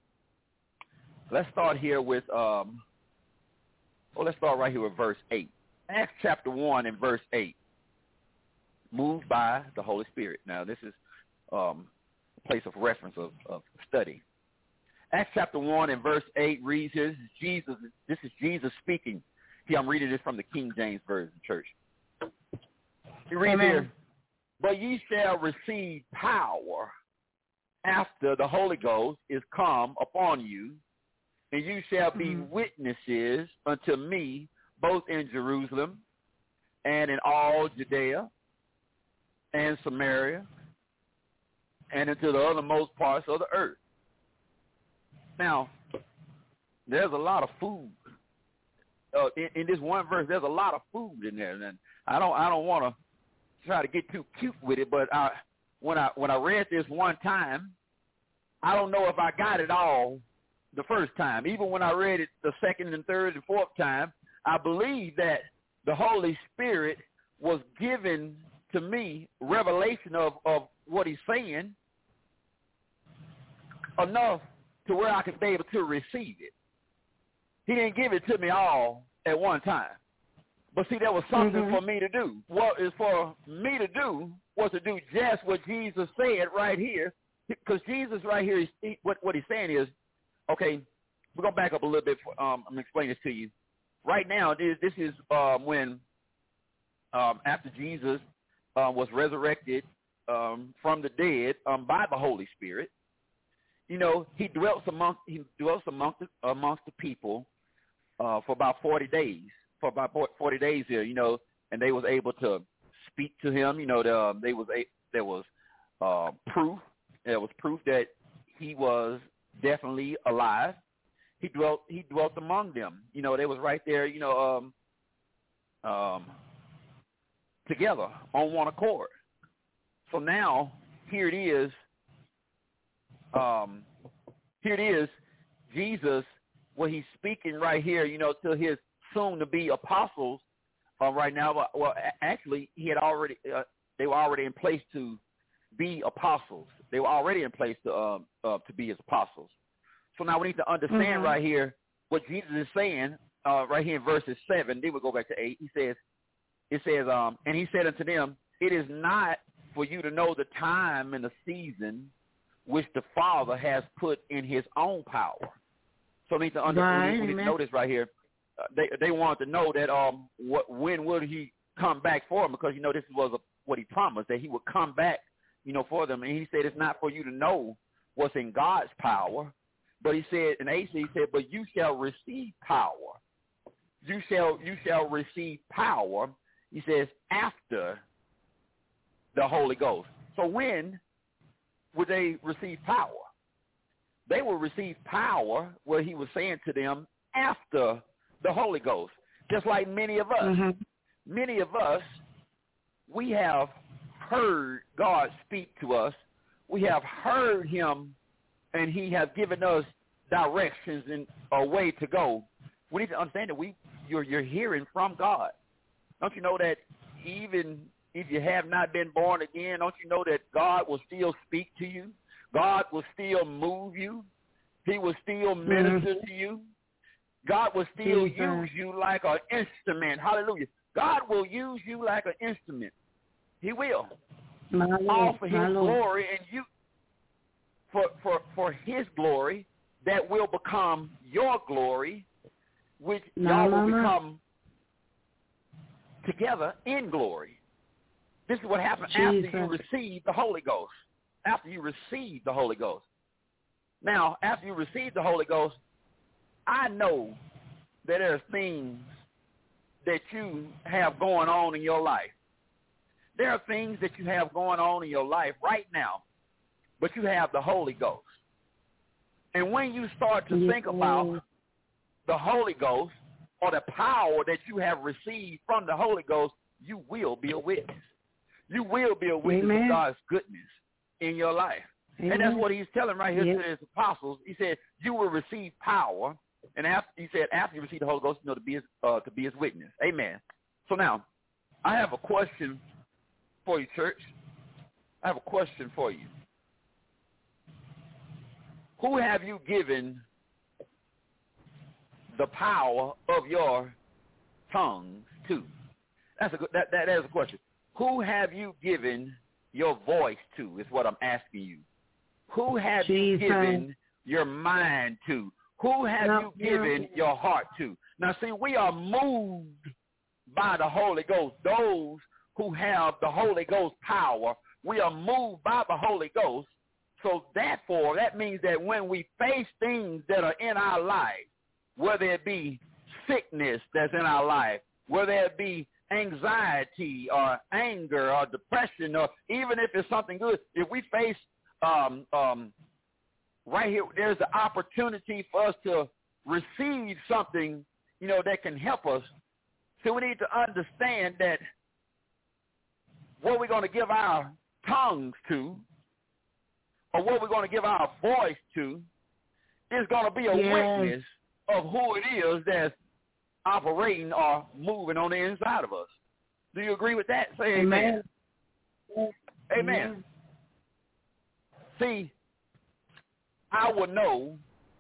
Let's start here with, um, well, let's start right here with verse eight. Acts chapter one and verse eight. Moved by the Holy Spirit. Now, this is um, a place of reference of, of study. Acts chapter one and verse eight reads, this is Jesus, this is Jesus speaking. Here, I'm reading this from the King James Version, church. He reads Amen. here, but ye shall receive power after the Holy Ghost is come upon you, and you shall be Mhm. witnesses unto me both in Jerusalem and in all Judea and Samaria and into the othermost parts of the earth. Now, there's a lot of food. Uh, in, in this one verse, there's a lot of food in there, and I don't, I don't want to try to get too cute with it. But I, when I, when I read this one time, I don't know if I got it all the first time. Even when I read it the second and third and fourth time, I believe that the Holy Spirit was given to me revelation of, of what he's saying enough to where I could be able to receive it. He didn't give it to me all at one time. But see, there was something Mhm. for me to do. What is for me to do was to do just what Jesus said right here. Because Jesus right here, is, he, what, what he's saying is, okay, we're going to back up a little bit. For, um, I'm going to explain this to you. Right now, this, this is um, when, um, after Jesus uh, was resurrected um, from the dead um, by the Holy Spirit, you know, he dwelt among he dwelt amongst the, amongst the people uh, for about forty days. For about forty days here, you know, and they was able to speak to him. You know, the, they was a, there was uh, proof. There was proof that he was definitely alive. He dwelt he dwelt among them. You know, they was right there. You know, um, um, together on one accord. So now here it is. Um, here it is. Jesus, what he's speaking right here, you know, to his soon-to-be apostles uh, right now. Well, actually, he had already. Uh, they were already in place to be apostles. They were already in place to uh, uh, to be his apostles. So now we need to understand mm-hmm. right here what Jesus is saying uh, right here in verses seven. Then we'll go back to eight. He says, it says, um, and he said unto them, it is not for you to know the time and the season which the Father has put in his own power. So we need to, under, right, we need, we need to know this right here. Uh, they they wanted to know that um what when would he come back for them, because you know this was a, what he promised, that he would come back, you know, for them. And he said it's not for you to know what's in God's power, but he said in eight he said, but you shall receive power. You shall you shall receive power. He says after the Holy Ghost. So when would they receive power? They will receive power, where he was saying to them, after the Holy Ghost. Just like many of us. Mm-hmm. Many of us, we have heard God speak to us. We have heard him, and he has given us directions and a way to go. We need to understand that we you're, you're hearing from God. Don't you know that even if you have not been born again, don't you know that God will still speak to you? God will still move you. He will still minister mm-hmm. to you. God will still Jesus. use you like an instrument. Hallelujah. God will use you like an instrument. He will. My All for his Lord. glory, and you for, for, for his glory that will become your glory, which My y'all will Mama. become together in glory. This is what happens Jesus. after you receive the Holy Ghost. After you receive the Holy Ghost. Now, after you receive the Holy Ghost, I know that there are things that you have going on in your life. There are things that you have going on in your life right now, but you have the Holy Ghost. And when you start to yes. think about the Holy Ghost or the power that you have received from the Holy Ghost, you will be a witness. You will be a witness Amen. of God's goodness in your life. Amen. And that's what he's telling right here yes. to his apostles. He said, you will receive power. And after he said, after you receive the Holy Ghost, you know, to be his, uh, to be his witness. Amen. So now, I have a question for you, church. I have a question for you. Who have you given the power of your tongues to? That's a good, that, that, that is a question. Who have you given your voice to is what I'm asking you. Who have Jesus. you given your mind to? Who have no, you given no. your heart to? Now, see, we are moved by the Holy Ghost. Those who have the Holy Ghost power, we are moved by the Holy Ghost. So, therefore, that means that when we face things that are in our life, whether it be sickness that's in our life, whether it be anxiety or anger or depression, or even if it's something good, if we face um, um, right here, there's the opportunity for us to receive something, you know, that can help us. So we need to understand that what we're going to give our tongues to, or what we're going to give our voice to, is going to be a yes. witness of who it is that's operating or moving on the inside of us. Do you agree with that? Say amen. Amen. Amen. amen. See, I will know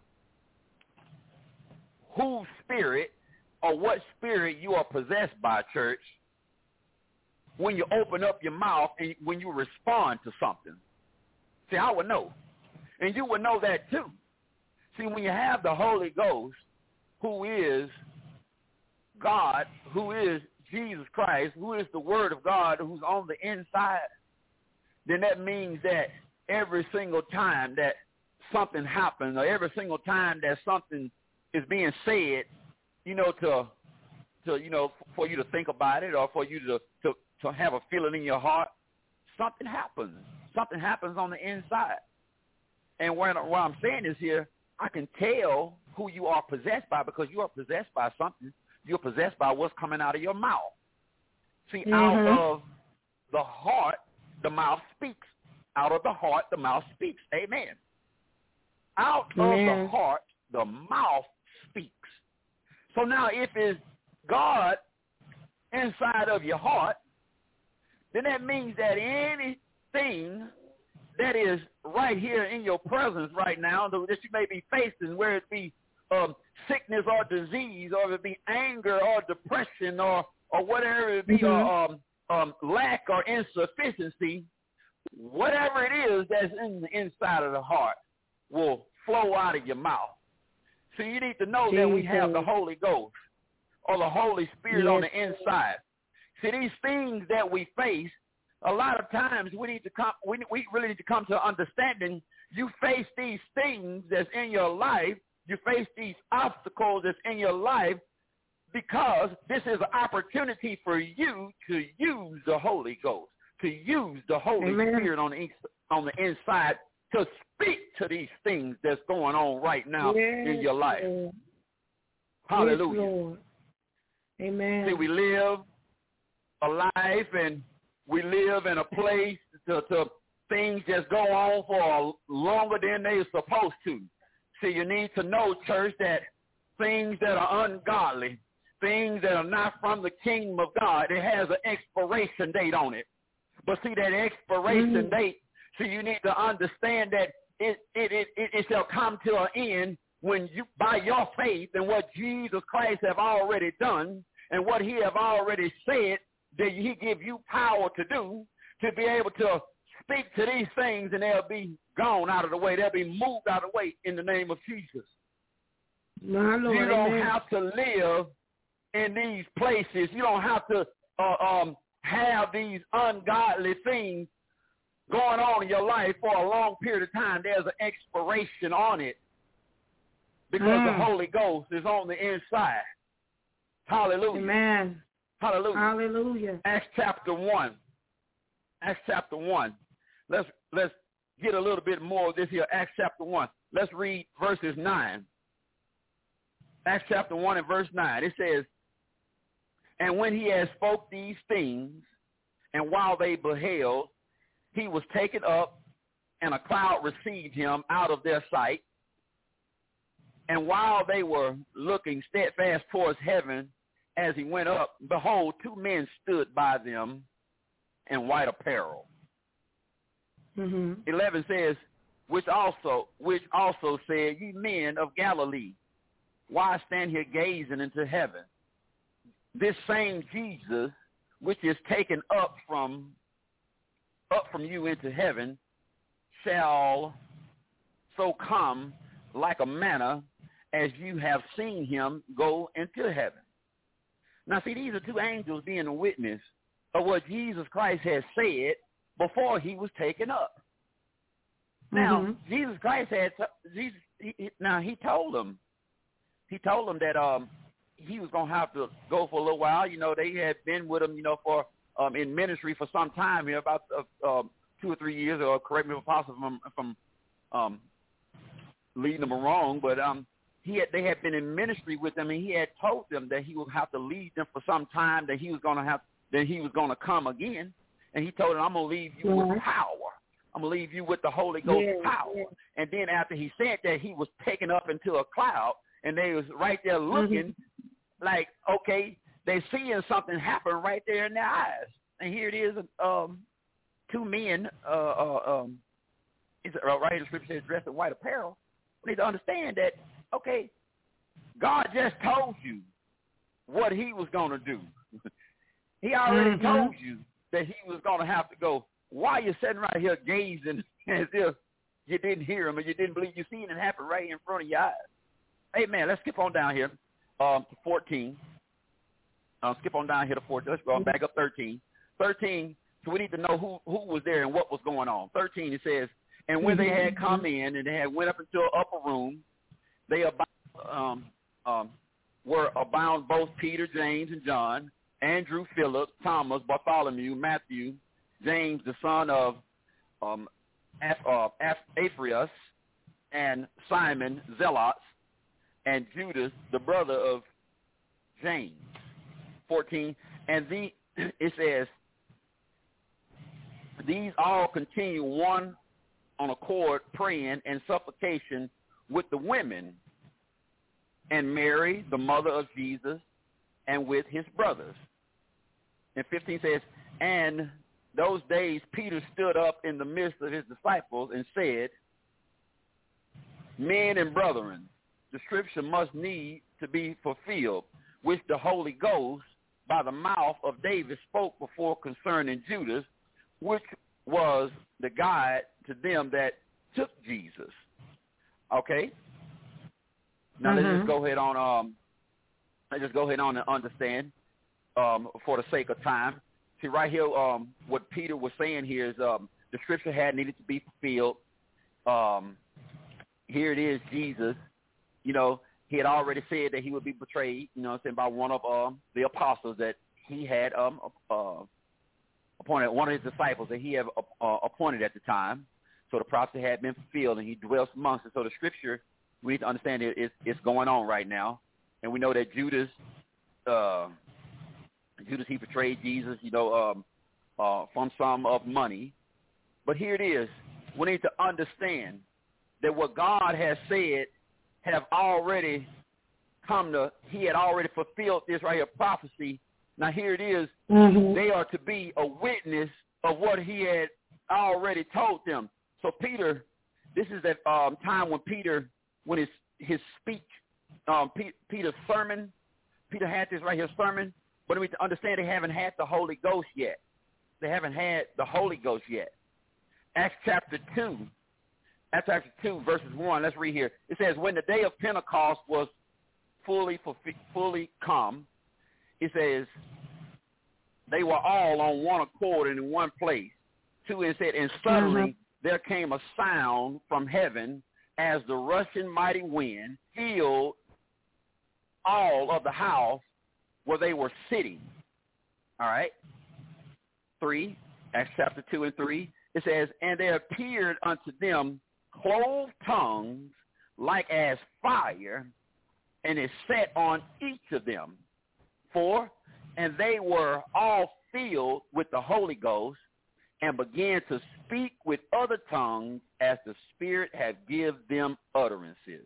whose spirit or what spirit you are possessed by, church, when you open up your mouth and when you respond to something. See, I would know. And you would know that too. See, when you have the Holy Ghost, who is God, who is Jesus Christ, who is the Word of God, who's on the inside, then that means that every single time that something happens, or every single time that something is being said, you know, to, to you know, for you to think about it or for you to, to, to have a feeling in your heart, something happens. Something happens on the inside. And when, what I'm saying is here, I can tell who you are possessed by because you are possessed by something. You're possessed by what's coming out of your mouth. See, mm-hmm. out of the heart, the mouth speaks. Out of the heart, the mouth speaks. Amen. Out Amen. of the heart, the mouth speaks. So now if it's God inside of your heart, then that means that anything that is right here in your presence right now that you may be facing, whether it be um, sickness or disease, or it be anger or depression, or or whatever it be, mm-hmm. uh, um, um, lack or insufficiency, whatever it is that's in the inside of the heart will flow out of your mouth. So you need to know Jesus. that we have the Holy Ghost or the Holy Spirit yes. on the inside. See, these things that we face, a lot of times we need to come. We, we really need to come to understanding. You face these things that's in your life. You face these obstacles that's in your life because this is an opportunity for you to use the Holy Ghost, to use the Holy Amen. Spirit on the on the inside to speak to these things that's going on right now yes, in your life. Lord. Hallelujah. Yes, Lord. Amen. See, we live a life and we live in a place to, to things just go on for longer than they're supposed to. See, you need to know, church, that things that are ungodly, things that are not from the kingdom of God, it has an expiration date on it. But see, that expiration mm-hmm. date, so you need to understand that it, it, it, it, it shall come to an end when you, by your faith in what Jesus Christ have already done and what he have already said that he give you power to do, to be able to speak to these things and they'll be gone out of the way. They'll be moved out of the way in the name of Jesus. My Lord, you don't amen. have to live in these places. You don't have to uh, um, have these ungodly things going on in your life for a long period of time. There's an expiration on it because mm. the Holy Ghost is on the inside. Hallelujah. Amen. Hallelujah. Hallelujah. Acts chapter one. Acts chapter one. Let's let's get a little bit more of this here. Acts chapter one. Let's read verses nine. Acts chapter one and verse nine. It says, and when he had spoke these things, and while they beheld, he was taken up, and a cloud received him out of their sight. And while they were looking steadfast towards heaven as he went up, behold, two men stood by them in white apparel. Mm-hmm. eleven says, which also, which also said, ye men of Galilee, why stand here gazing into heaven? This same Jesus, which is taken up from up from you into heaven, shall so come like a manner as you have seen him go into heaven. Now, see, these are two angels being a witness of what Jesus Christ has said before he was taken up. Now, mm-hmm. Jesus Christ had Jesus. He, now he told them, he told them that um he was gonna have to go for a little while. You know, they had been with him, you know, for um in ministry for some time here, about uh, um, two or three years. Or correct me if possible if I'm, if I'm um leading them wrong, but um he had they had been in ministry with them, and he had told them that he would have to lead them for some time. That he was gonna have that he was gonna come again, and he told them, I'm gonna leave you yeah. with power. I'm going to leave you with the Holy Ghost yeah, power. Yeah. And then after he said that, he was taken up into a cloud, and they was right there looking mm-hmm. like, okay, they seeing something happen right there in their eyes. And here it is, um, two men, uh, uh, um, it's, uh, right in the scripture says dressed in white apparel. We need to understand that, okay, God just told you what he was going to do. He already mm-hmm. told you that he was going to have to go. Why are you sitting right here gazing as if you didn't hear him or you didn't believe? You seen it happen right in front of your eyes. Amen. Let's skip on down here um, to fourteen. Uh, skip on down here to fourteen. Let's go back up thirteen. thirteen, so we need to know who, who was there and what was going on. thirteen, it says, And when they had come in and they had went up into an upper room, they abound, um, um, were abound both Peter, James, and John, Andrew, Philip, Thomas, Bartholomew, Matthew, James, the son of um, uh, Alphaeus, and Simon, Zealots, and Judas, the brother of James. fourteen. And the, it says, these all continue one on accord, praying and supplication with the women, and Mary, the mother of Jesus, and with his brothers. And fifteen says, and those days Peter stood up in the midst of his disciples and said, men and brethren, the scripture must need to be fulfilled, which the Holy Ghost by the mouth of David spoke before concerning Judas, which was the guide to them that took Jesus. Okay? Now mm-hmm. let's just go ahead on um let's just go ahead on and understand um for the sake of time. See right here, um what Peter was saying here is um the scripture had needed to be fulfilled. Um here it is, Jesus, you know, he had already said that he would be betrayed, you know what I'm saying, by one of um the apostles that he had um uh appointed, one of his disciples that he had uh, appointed at the time. So the prophecy had been fulfilled, and he dwells amongst us. So the scripture, we need to understand it, it's, it's going on right now. And we know that Judas, uh, Judas, he betrayed Jesus, you know, um, uh, from some of money. But here it is. We need to understand that what God has said have already come to, he had already fulfilled this right here, prophecy. Now, here it is. Mm-hmm. They are to be a witness of what he had already told them. So Peter, this is that um, time when Peter, when his, his speech, um, P- Peter's sermon, Peter had this right here sermon, but we need to understand they haven't had the Holy Ghost yet. They haven't had the Holy Ghost yet. Acts chapter two, Acts chapter two, verses one, let's read here. It says, when the day of Pentecost was fully, fully come, it says, they were all on one accord and in one place. Two, it said, and suddenly mm-hmm. there came a sound from heaven as the rushing mighty wind filled all of the house where they were sitting. All right. Three, Acts chapter two and three, it says, and there appeared unto them clothed tongues like as fire, and it sat on each of them. Four, and they were all filled with the Holy Ghost and began to speak with other tongues as the Spirit had give them utterances.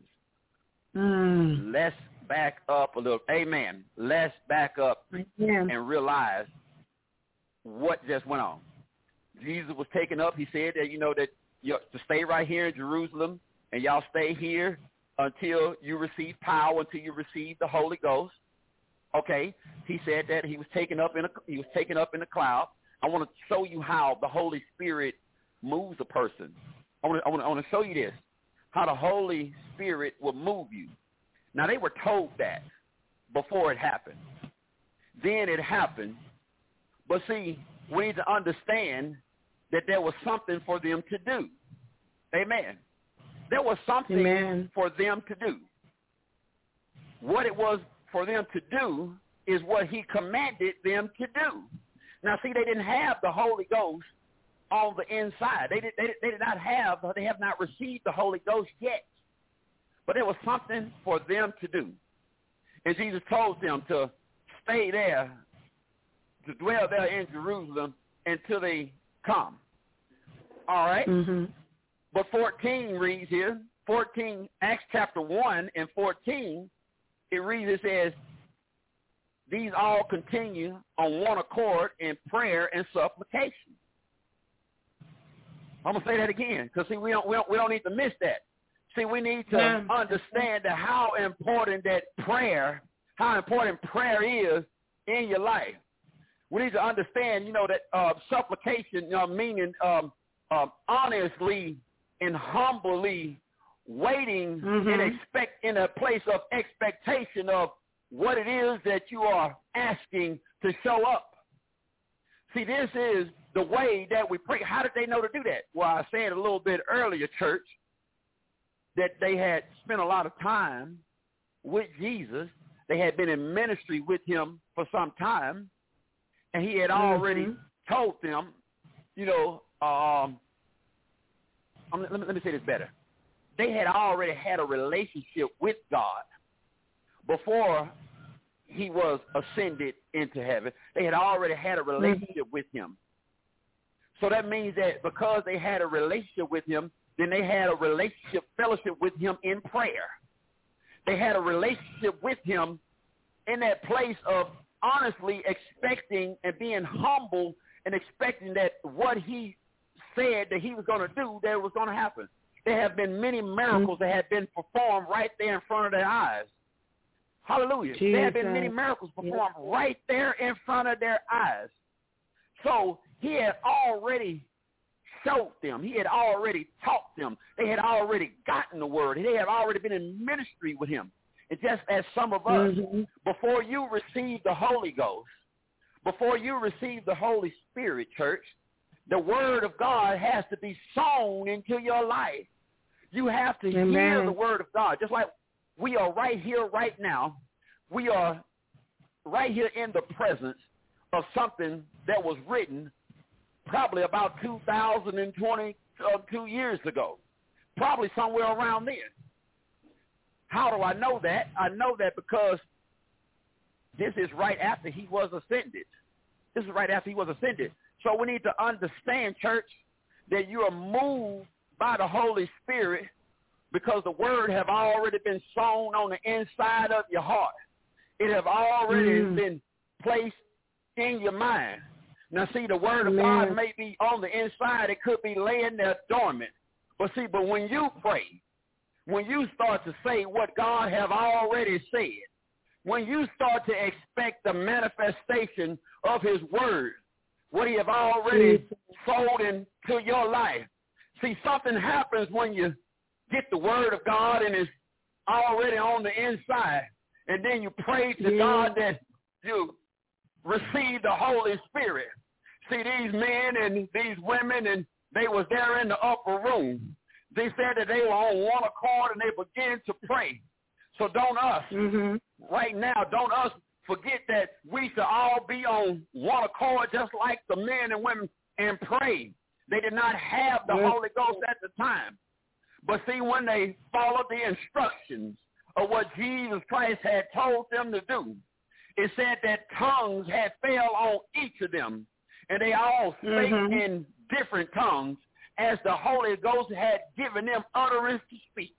Mm. Let's back up a little. Amen. Let's back up yeah. and realize what just went on. Jesus was taken up. He said that, you know, that you to stay right here in Jerusalem, and y'all stay here until you receive power, until you receive the Holy Ghost. Okay, he said that he was taken up in a he was taken up in a cloud. I want to show you how the Holy Spirit moves a person. I want to I want to, I want to show you this, how the Holy Spirit will move you. Now they were told that before it happened. Then it happened, but see, we need to understand that there was something for them to do. Amen. There was something Amen. For them to do. What it was for them to do is what he commanded them to do. Now, see, they didn't have the Holy Ghost on the inside. They did, they, they did not have, they have not received the Holy Ghost yet. But there was something for them to do. And Jesus told them to stay there, to dwell there in Jerusalem until they come. All right? Mm-hmm. But fourteen reads here, fourteen, Acts chapter one and fourteen, it reads, it says, these all continue on one accord in prayer and supplication. I'm going to say that again, because, see, we don't, we, don't, we don't need to miss that. See, we need to yeah. understand that how important that prayer, how important prayer is in your life. We need to understand, you know, that uh, supplication, you know, meaning um, um, honestly and humbly waiting mm-hmm. and expect in a place of expectation of what it is that you are asking to show up. See, this is the way that we pray. How did they know to do that? Well, I said a little bit earlier, church, that they had spent a lot of time with Jesus. They had been in ministry with him for some time, and he had already mm-hmm. told them, you know, um, let me, let me say this better. They had already had a relationship with God before he was ascended into heaven. They had already had a relationship mm-hmm. with him. So that means that because they had a relationship with him, then they had a relationship, fellowship with him in prayer. They had a relationship with him in that place of honestly expecting and being humble and expecting that what he said that he was going to do, that it was going to happen. There have been many miracles that have been performed right there in front of their eyes. Hallelujah. Jesus. There have been many miracles performed yes. right there in front of their eyes. So he had already showed them. He had already taught them. They had already gotten the word. They had already been in ministry with him. And just as some of us, mm-hmm. before you receive the Holy Ghost, before you receive the Holy Spirit, church, the word of God has to be sown into your life. You have to Amen. Hear the word of God. Just like we are right here, right now. We are right here in the presence of something that was written probably about two thousand twenty-two years ago, probably somewhere around then. How do I know that? I know that because this is right after he was ascended. This is right after he was ascended. So we need to understand, church, that you are moved by the Holy Spirit because the word have already been sown on the inside of your heart. It have already mm. been placed in your mind. Now, see, the word of mm. God may be on the inside. It could be laying there dormant. But see, but when you pray, when you start to say what God have already said, when you start to expect the manifestation of his word, what he have already sold into your life. See, something happens when you get the word of God and it's already on the inside. And then you pray to yeah. God that you receive the Holy Spirit. See, these men and these women, and they was there in the upper room. They said that they were on one accord and they began to pray. So don't us, mm-hmm. right now, don't us forget that we should all be on one accord just like the men and women and pray. They did not have the yes. Holy Ghost at the time. But see, when they followed the instructions of what Jesus Christ had told them to do, it said that tongues had fell on each of them, and they all spake mm-hmm. in different tongues as the Holy Ghost had given them utterance to speak.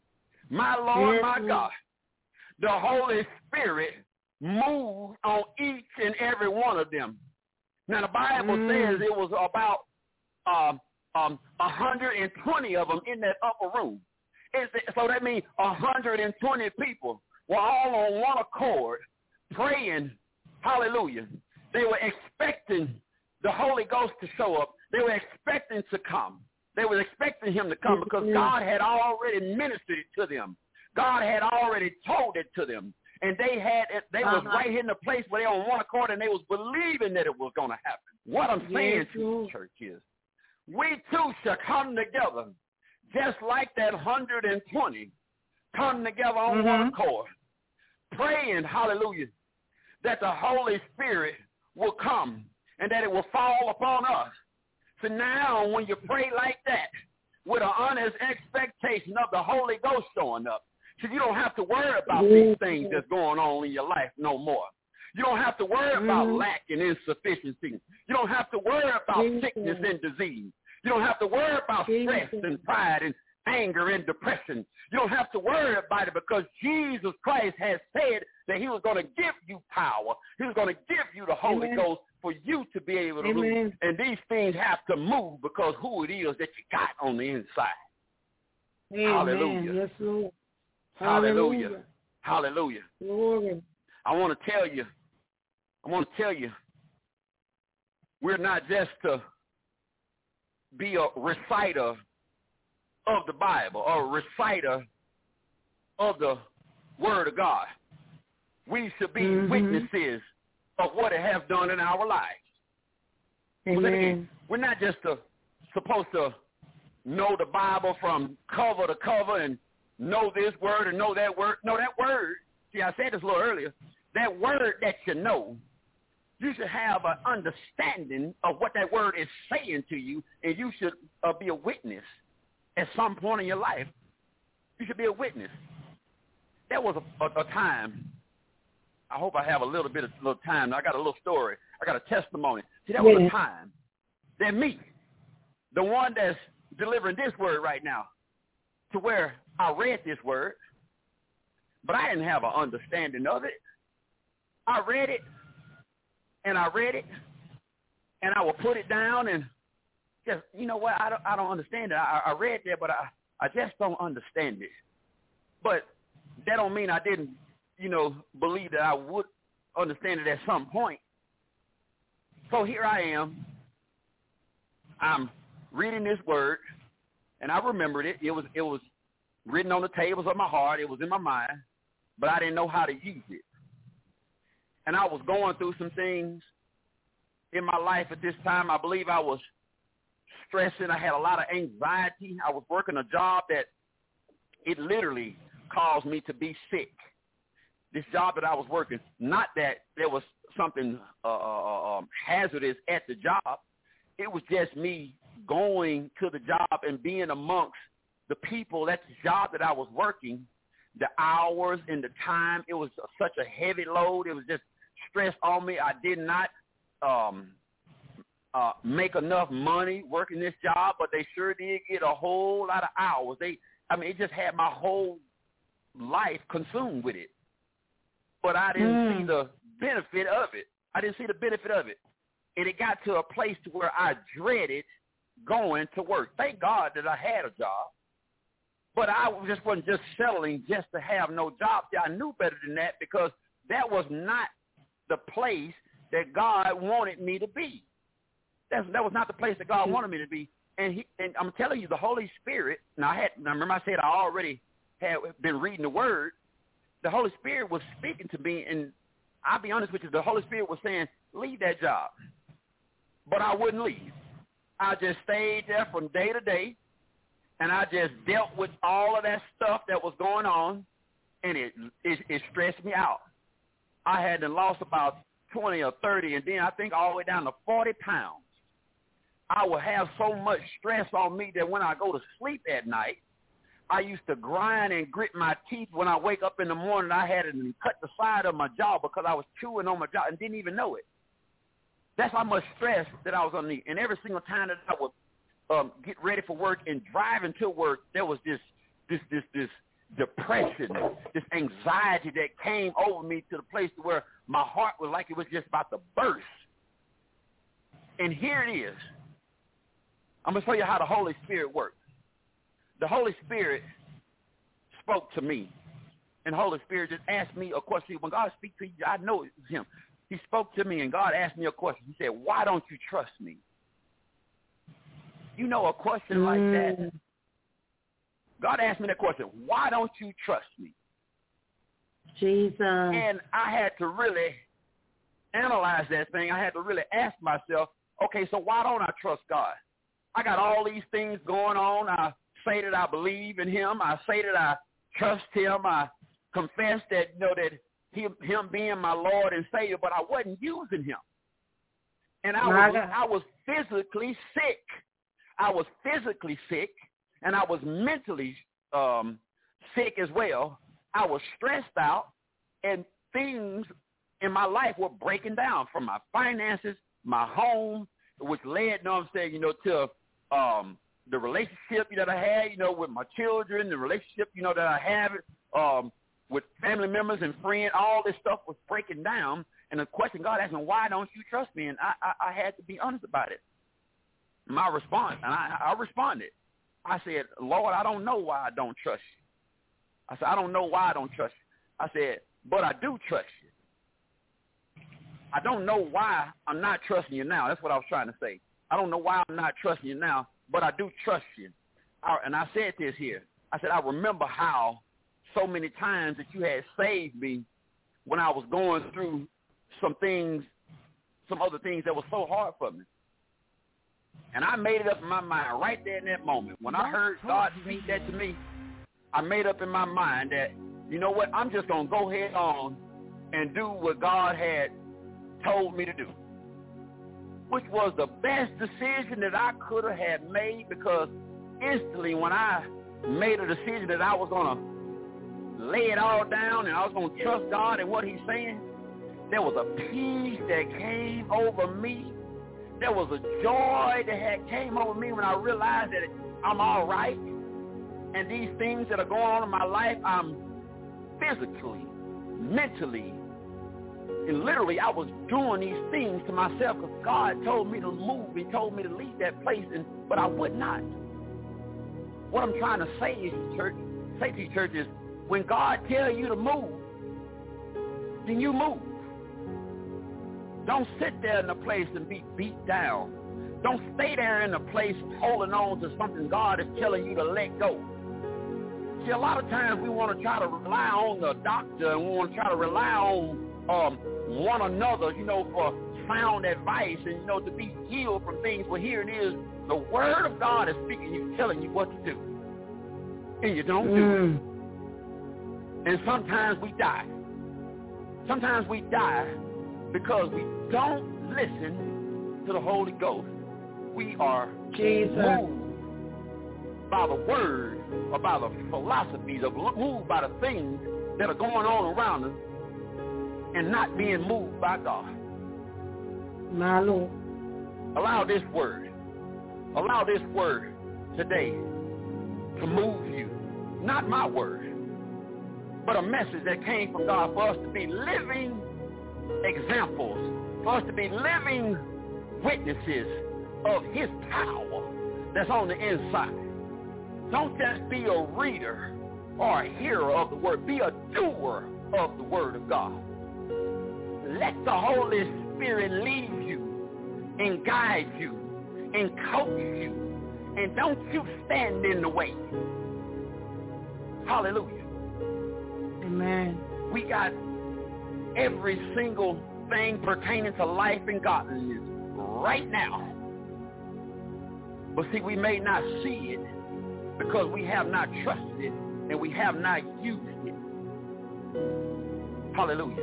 My Lord, yes. my God, the Holy Spirit moved on each and every one of them. Now, the Bible mm. says it was about um, um, one hundred twenty of them in that upper room. It's, so that means one hundred twenty people were all on one accord praying, hallelujah. They were expecting the Holy Ghost to show up. They were expecting to come. They were expecting him to come because God had already ministered it to them. God had already told it to them. And they had they uh-huh. was right here in the place where they were on one accord and they was believing that it was going to happen. What I'm saying yes, to you, church, is we too shall come together just like that one hundred twenty come together on mm-hmm. one accord, praying, hallelujah, that the Holy Spirit will come and that it will fall upon us. So now when you pray like that with an honest expectation of the Holy Ghost showing up, so you don't have to worry about these things that's going on in your life no more. You don't have to worry mm-hmm. about lack and insufficiency. You don't have to worry about Jesus. sickness and disease. You don't have to worry about Jesus. stress and pride and anger and depression. You don't have to worry about it because Jesus Christ has said that he was going to give you power. He was going to give you the Holy Amen. Ghost for you to be able to Amen. move. And these things have to move because who it is that you got on the inside. Amen. Hallelujah. Yes, Lord. Hallelujah. Hallelujah. Glory. I want to tell you, I want to tell you, we're not just to be a reciter of the Bible or a reciter of the Word of God. We should be mm-hmm. witnesses of what it has done in our lives. Amen. We're not just uh, supposed to know the Bible from cover to cover and know this word and know that word. No, that word, see, I said this a little earlier, that word that you know, you should have an understanding of what that word is saying to you, and you should uh, be a witness at some point in your life. You should be a witness. There was a, a, a time, I hope I have a little bit of little time. I got a little story. I got a testimony. See, there was Yeah. a time that me, the one that's delivering this word right now, to where I read this word, but I didn't have an understanding of it. I read it, and I read it, and I would put it down and just, you know what, I don't, I don't understand it. I, I read that, but I, I just don't understand it. But that don't mean I didn't, you know, believe that I would understand it at some point. So here I am. I'm reading this word, and I remembered it. It was it was written on the tables of my heart. It was in my mind, but I didn't know how to use it. And I was going through some things in my life at this time. I believe I was stressing. I had a lot of anxiety. I was working a job that it literally caused me to be sick. This job that I was working, not that there was something uh, um, hazardous at the job. It was just me going to the job and being amongst the people at the job that I was working, the hours and the time. It was such a heavy load. It was just stress on me. I did not um, uh, make enough money working this job, but they sure did get a whole lot of hours. They, I mean, it just had my whole life consumed with it. But I didn't mm. see the benefit of it. I didn't see the benefit of it. And it got to a place to where I dreaded going to work. Thank God that I had a job. But I just wasn't just settling just to have no job. I knew better than that, because that was not the place that God wanted me to be. That's, that was not the place that God wanted me to be. And, he, and I'm telling you, the Holy Spirit, now I had, now remember I said I already had been reading the Word. The Holy Spirit was speaking to me, and I'll be honest with you, the Holy Spirit was saying, leave that job. But I wouldn't leave. I just stayed there from day to day, and I just dealt with all of that stuff that was going on, and it it, it stressed me out. I had lost about twenty or thirty, and then I think all the way down to forty pounds. I would have so much stress on me that when I go to sleep at night, I used to grind and grit my teeth. When I wake up in the morning, I had to cut the side of my jaw because I was chewing on my jaw and didn't even know it. That's how much stress that I was underneath. And every single time that I would um, get ready for work and driving to work, there was this this this this depression, this anxiety that came over me to the place to where my heart was like it was just about to burst. And here it is. I'm going to show you how the Holy Spirit works. The Holy Spirit spoke to me, and the Holy Spirit just asked me a question. When God speaks to you, I know it's him. He spoke to me, and God asked me a question. He said, why don't you trust me? You know, a question mm. like that. God asked me that question, why don't you trust me? Jesus. And I had to really analyze that thing. I had to really ask myself, okay, so why don't I trust God? I got all these things going on. I say that I believe in him. I say that I trust him. I confess that, you know, that he, him being my Lord and Savior, but I wasn't using him. And I was, I was physically sick. I was physically sick, and I was mentally um, sick as well. I was stressed out, and things in my life were breaking down, from my finances, my home, which led, you know what I'm saying, you know, to um, the relationship that I had, you know, with my children, the relationship, you know, that I have um, with family members and friends. All this stuff was breaking down. And the question God asked me, why don't you trust me? And I, I, I had to be honest about it. My response, and I, I responded. I said, Lord, I don't know why I don't trust you. I said, I don't know why I don't trust you. I said, but I do trust you. I don't know why I'm not trusting you now. That's what I was trying to say. I don't know why I'm not trusting you now, but I do trust you. I, and I said this here. I said, I remember how so many times that you had saved me when I was going through some things, some other things that were so hard for me. And I made it up in my mind right there in that moment. When I heard God speak that to me, I made up in my mind that, you know what, I'm just going to go ahead on and do what God had told me to do, which was the best decision that I could have had made, because instantly when I made a decision that I was going to lay it all down and I was going to trust God and what he's saying, there was a peace that came over me. There was a joy that had came over me when I realized that I'm all right. And these things that are going on in my life, I'm physically, mentally, and literally I was doing these things to myself because God told me to move. He told me to leave that place, and but I would not. What I'm trying to say is, church, say to you, church, is when God tells you to move, then you move. Don't sit there in a place and be beat down. Don't stay there in a place holding on to something God is telling you to let go. See, a lot of times we want to try to rely on the doctor, and we want to try to rely on um, one another, you know, for sound advice and, you know, to be healed from things. Well, here it is. The Word of God is speaking, you, telling you what to do. And you don't do mm. it. And sometimes we die. Sometimes we die because we don't listen to the Holy Ghost. We are Jesus. moved by the Word or by the philosophies, of moved by the things that are going on around us, and not being moved by God. My Lord. Allow this Word, allow this Word today to move you. Not my word, but a message that came from God for us to be living examples, for us to be living witnesses of his power that's on the inside. Don't just be a reader or a hearer of the word. Be a doer of the word of God. Let the Holy Spirit lead you and guide you and coach you. And don't you stand in the way. Hallelujah. Amen. We got every single thing pertaining to life and godliness right now. But see, we may not see it because we have not trusted it and we have not used it. Hallelujah.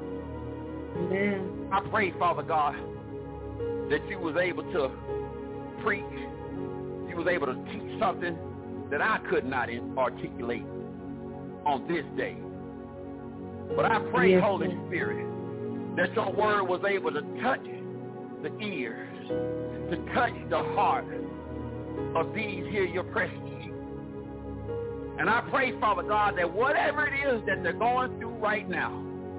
Amen. I pray, Father God, that you was able to preach, you was able to teach something that I could not articulate on this day. But I pray, yes, Holy Lord. Spirit, that your word was able to touch the ears, to touch the heart of these here, your precious sheep. And I pray, Father God, that whatever it is that they're going through right now,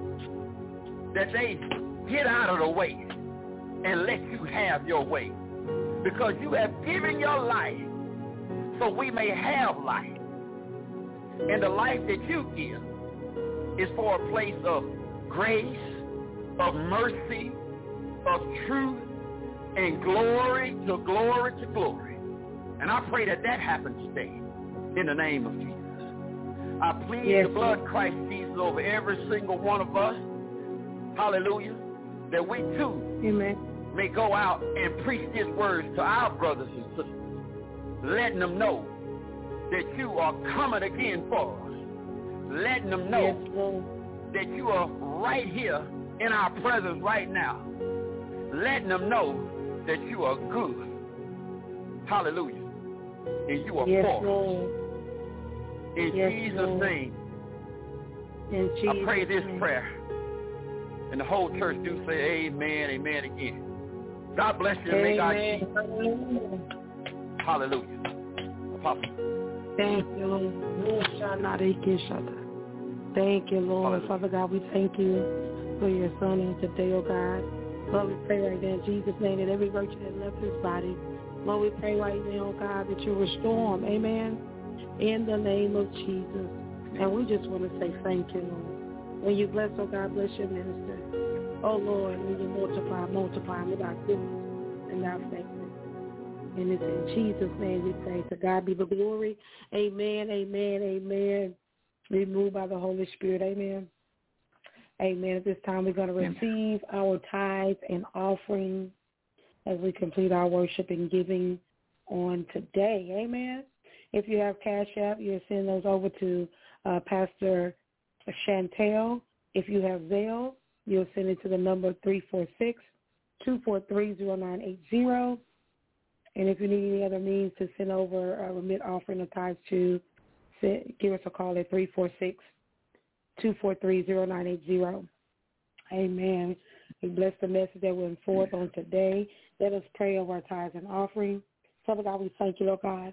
that they get out of the way and let you have your way. Because you have given your life so we may have life. And the life that you give is for a place of grace, of mercy, of truth, and glory to glory to glory. And I pray that that happens today in the name of Jesus. I plead yes, the blood of Christ Jesus over every single one of us. Hallelujah. That we too Amen. may go out and preach this word to our brothers and sisters, letting them know that you are coming again for us, letting them know yes, that you are right here in our presence right now, letting them know that you are good. Hallelujah. And you are yes, for Lord. us. In yes, Jesus' Lord. name, in Jesus I pray this name. prayer. And the whole church do say amen, amen again. God bless you and may God keep you. Hallelujah. Apostle. Thank you, Lord. Thank you, Lord. Hallelujah. Father God, we thank you for your son on today, oh God. Lord, we pray right now in Jesus' name that every virtue that left his body, Lord, we pray right now, oh God, that you restore him. Amen. In the name of Jesus. And we just want to say thank you, Lord. When you bless, oh God, bless your minister. Oh Lord, when you multiply, multiply without goodness and not faithfulness. And it's in Jesus' name we pray. To God be the glory. Amen, amen, amen. Be moved by the Holy Spirit. Amen. Amen. At this time, we're going to receive our tithes and offering. as we complete our worship and giving on today. Amen. If you have Cash App, you'll send those over to uh, Pastor Chantel. If you have Zelle, you'll send it to the number three four six, two four three, zero nine eight zero. And if you need any other means to send over a remit offering or tithes to, send, give us a call at three four six, two four three, zero nine eight zero. Amen. We bless the message that went forth on today. Let us pray over our tithes and offering. Father God, we thank you, Lord God.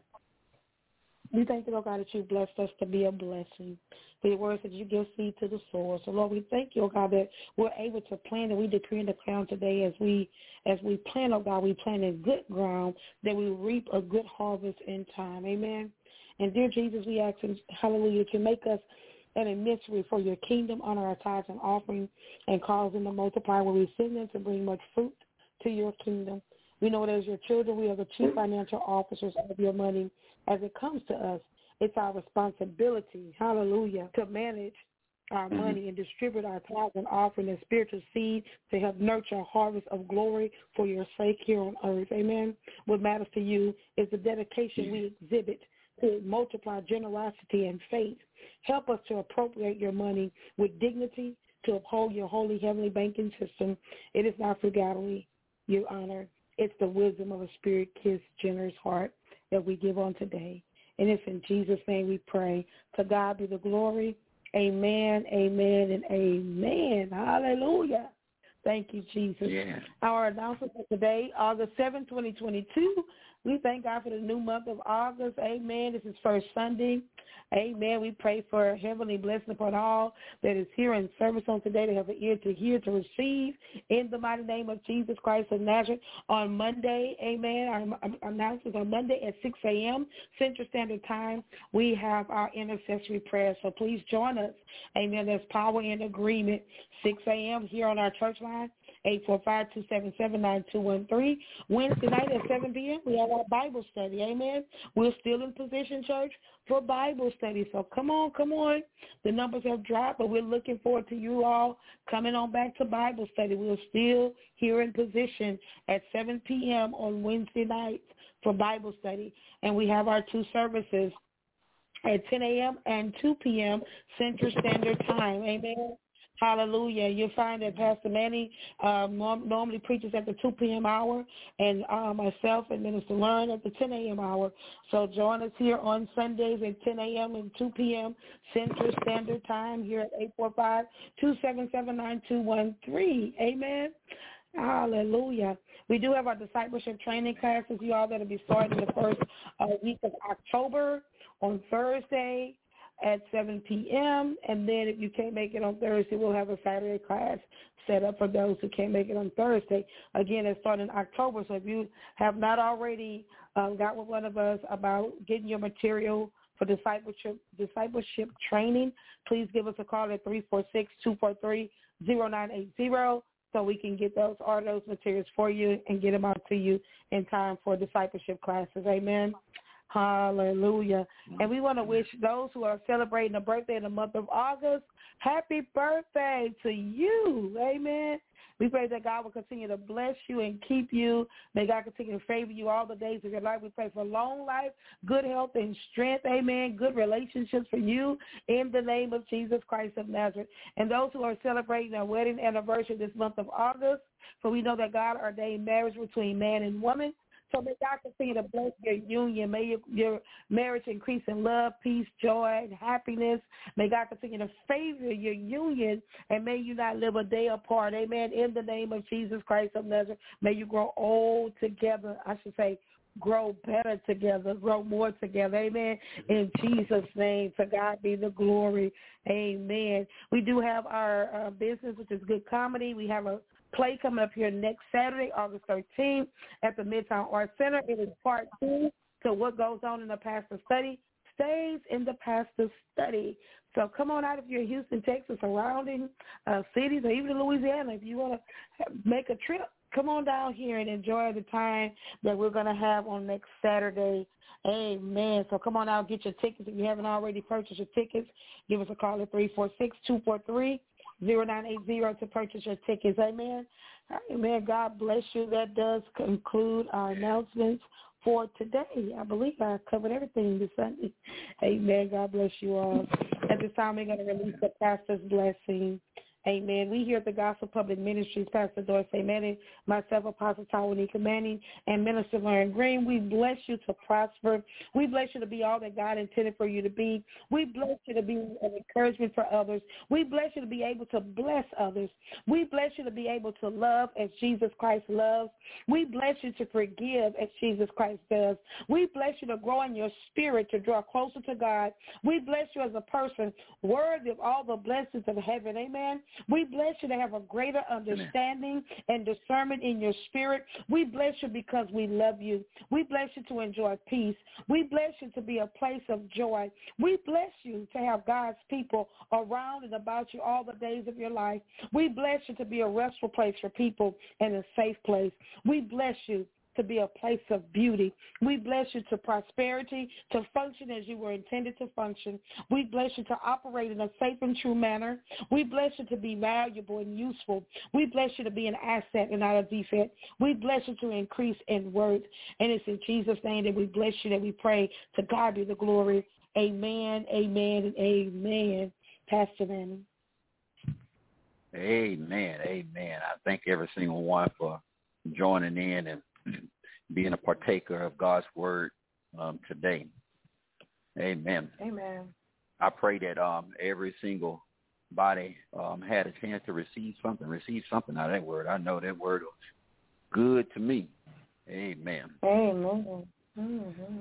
We thank you, Lord God, that you blessed us to be a blessing. For your words that you give seed to the soil. So, Lord, we thank you, oh God, that we're able to plant, and we decree and declare today as we as we plant, oh God, we plant in good ground, that we reap a good harvest in time. Amen. And, dear Jesus, we ask, hallelujah, to make us an emissary for your kingdom, honor our tithes and offering, and cause them to multiply where we send them to bring much fruit to your kingdom. We know that as your children, we are the chief financial officers of your money. As it comes to us, it's our responsibility, hallelujah, to manage our money and distribute our tithes and offering and spiritual seed to help nurture a harvest of glory for your sake here on earth. Amen. What matters to you is the dedication we exhibit to multiply generosity and faith. Help us to appropriate your money with dignity, to uphold your holy heavenly banking system. It is not frugality you honor. It's the wisdom of a spirit-kissed, generous heart that we give on today. And it's in Jesus' name we pray. To God be the glory. Amen, amen, and amen. Hallelujah. Thank you, Jesus. Yeah. Our announcement for today, August seventh, twenty twenty-two. We thank God for the new month of August. Amen. This is first Sunday. Amen. We pray for heavenly blessing upon all that is here in service on today to have an ear to hear, to receive in the mighty name of Jesus Christ of Nazareth. On Monday, amen, our announcements on Monday at six a.m. Central Standard Time, we have our intercessory prayer. So please join us. Amen. There's power in agreement. six a.m. here on our church line, eight four five, two seven seven, nine two one three. Wednesday night at seven p.m., we have our Bible study. Amen. We're still in position, church, for Bible study. So come on, come on. The numbers have dropped, but we're looking forward to you all coming on back to Bible study. We're still here in position at seven p.m. on Wednesday nights for Bible study. And we have our two services at ten a.m. and two p.m. Central Standard Time. Amen. Hallelujah. You'll find that Pastor Manny uh, norm- normally preaches at the two p.m. hour, and uh, myself and Minister Lauren at the ten a.m. hour. So join us here on Sundays at ten a.m. and two p.m. Central Standard Time here at eight four five, two seven seven, nine two one three. Amen. Hallelujah. We do have our discipleship training classes, you all, that will be starting the first uh, week of October on Thursday at seven p.m. And then if you can't make it on Thursday, we'll have a Saturday class set up for those who can't make it on Thursday. Again, it's starting in October, so if you have not already um, got with one of us about getting your material for discipleship discipleship training, please give us a call at three four six, two four three, zero nine eight zero so we can get those order those materials for you and get them out to you in time for discipleship classes. Amen. Hallelujah. And we want to wish those who are celebrating a birthday in the month of August, happy birthday to you. Amen. We pray that God will continue to bless you and keep you. May God continue to favor you all the days of your life. We pray for long life, good health, and strength. Amen. Good relationships for you in the name of Jesus Christ of Nazareth. And those who are celebrating their wedding anniversary this month of August, for we know that God ordained marriage between man and woman. So may God continue to bless your union. May your, your marriage increase in love, peace, joy, and happiness. May God continue to favor your union, and may you not live a day apart. Amen. In the name of Jesus Christ of Nazareth, may you grow old together. I should say grow better together, grow more together. Amen. In Jesus' name, to God be the glory. Amen. We do have our uh, business, which is Good Comedy. We have a play coming up here next Saturday, August thirteenth, at the Midtown Arts Center. It is part two to What Goes On in the Pastor's Study stays in the Pastor's Study. So come on out if you're in Houston, Texas, surrounding uh, cities, or even in Louisiana. If you want to make a trip, come on down here and enjoy the time that we're going to have on next Saturday. Amen. So come on out, get your tickets. If you haven't already purchased your tickets, give us a call at three four six, two four three, zero nine eight zero to purchase your tickets. Amen. Amen. God bless you. That does conclude our announcements for today. I believe I covered everything this Sunday. Amen. God bless you all. At this time, we're going to release the pastor's blessing. Amen. We here at the Gospel Public Ministries, Pastor Dorsey Manning, myself, Apostle Tawanika Manning, and Minister Lauren Green. We bless you to prosper. We bless you to be all that God intended for you to be. We bless you to be an encouragement for others. We bless you to be able to bless others. We bless you to be able to love as Jesus Christ loves. We bless you to forgive as Jesus Christ does. We bless you to grow in your spirit, to draw closer to God. We bless you as a person worthy of all the blessings of heaven. Amen. We bless you to have a greater understanding and discernment in your spirit. We bless you because we love you. We bless you to enjoy peace. We bless you to be a place of joy. We bless you to have God's people around and about you all the days of your life. We bless you to be a restful place for people and a safe place. We bless you to be a place of beauty. We bless you to prosperity, to function as you were intended to function. We bless you to operate in a safe and true manner. We bless you to be valuable and useful. We bless you to be an asset and not a defect. We bless you to increase in worth. And it's in Jesus' name that we bless you, that we pray. To God be the glory. Amen, amen, and amen. Pastor Manning. Amen, amen. I thank every single one for joining in and being a partaker of God's word um, today. Amen. Amen. I pray that um, every single body um, had a chance to receive something, receive something out of that word. I know that word was good to me. Amen. Amen. Mm-hmm.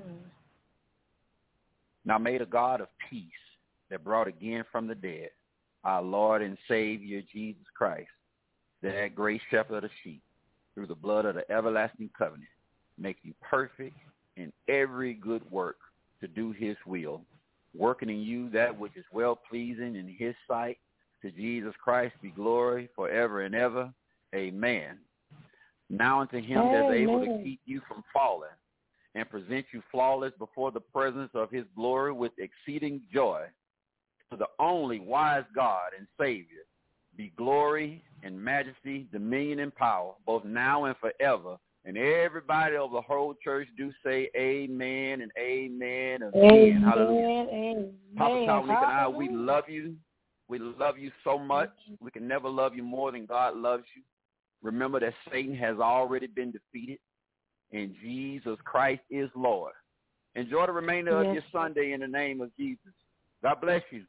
Now may the God of peace that brought again from the dead our Lord and Savior Jesus Christ, that great shepherd of the sheep, through the blood of the everlasting covenant, make you perfect in every good work to do his will, working in you that which is well-pleasing in his sight. To Jesus Christ be glory forever and ever. Amen. Now unto him that's able to keep you from falling and present you flawless before the presence of his glory with exceeding joy, to the only wise God and Savior, be glory and majesty, dominion and power, both now and forever. And everybody of the whole church do say amen and amen again. Amen. Hallelujah. Amen. Papa Tawanika and I, we love you. We love you so much. We can never love you more than God loves you. Remember that Satan has already been defeated, and Jesus Christ is Lord. Enjoy the remainder yes. of your Sunday in the name of Jesus. God bless you.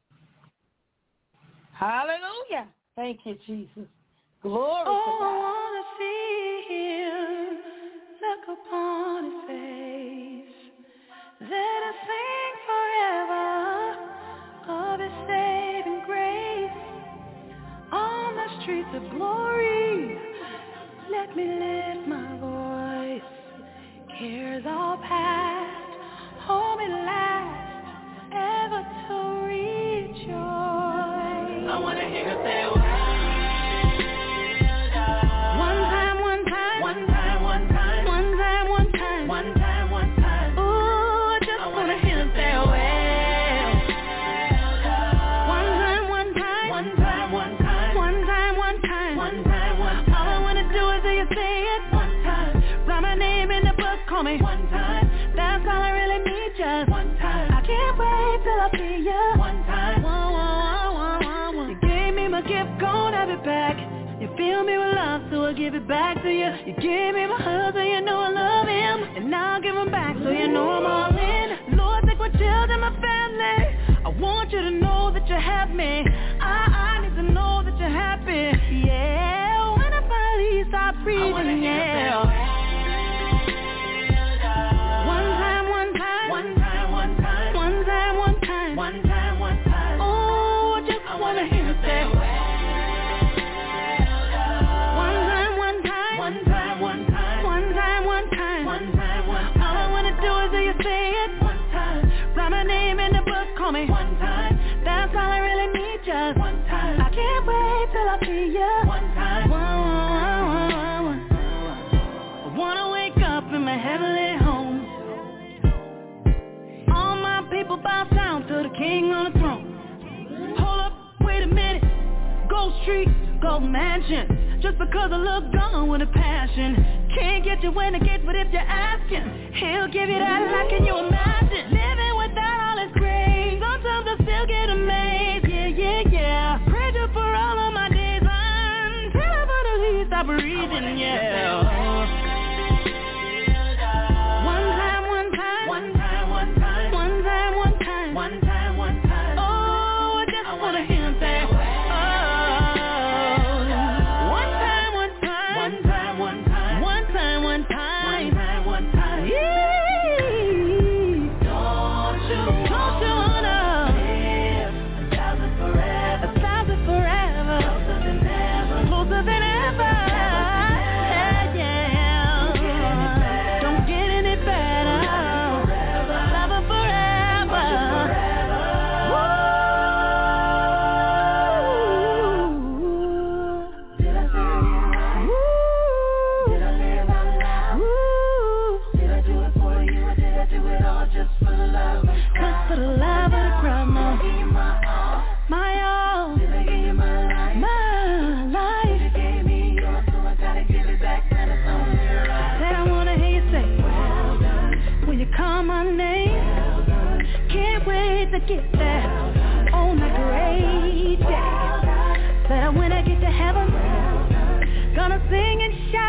Hallelujah. Thank you, Jesus. Glory oh, to God. I want to see him, look upon his face. Let us sing forever of his saving grace. On the streets of glory, let me lift my voice. Cares all past, home at last, ever to rejoice. I want to hear her say, me one time, that's all I really need, just one time. I can't wait till I see you one time. Whoa, whoa, whoa, whoa, whoa. You gave me my gift, gonna have it back. You fill me with love, so I give it back to you. You gave me my husband, so you know I love him, and I'll give him back, so you know I'm all in. Lord, take my children, my family. I want you to know that you have me. I, I need to know that you're happy. Yeah, when I finally stop breathing, yeah. Me one time, that's all I really need, just one time. I can't wait till I see you one time. Whoa, whoa, whoa, whoa. I wanna wake up in my heavenly home. All my people bow down to the King on the throne. Hold up, wait a minute. Gold Street, gold mansion, just because I look gone with a passion. Can't get you when I get, but if you're asking, he'll give you that like, can you imagine? Living without all his grace, sometimes I still get amazed, yeah, yeah, yeah. Pray to for all of my days until I finally stop breathing, yeah. To get that on a great day, that when I get to heaven, gonna sing and shout.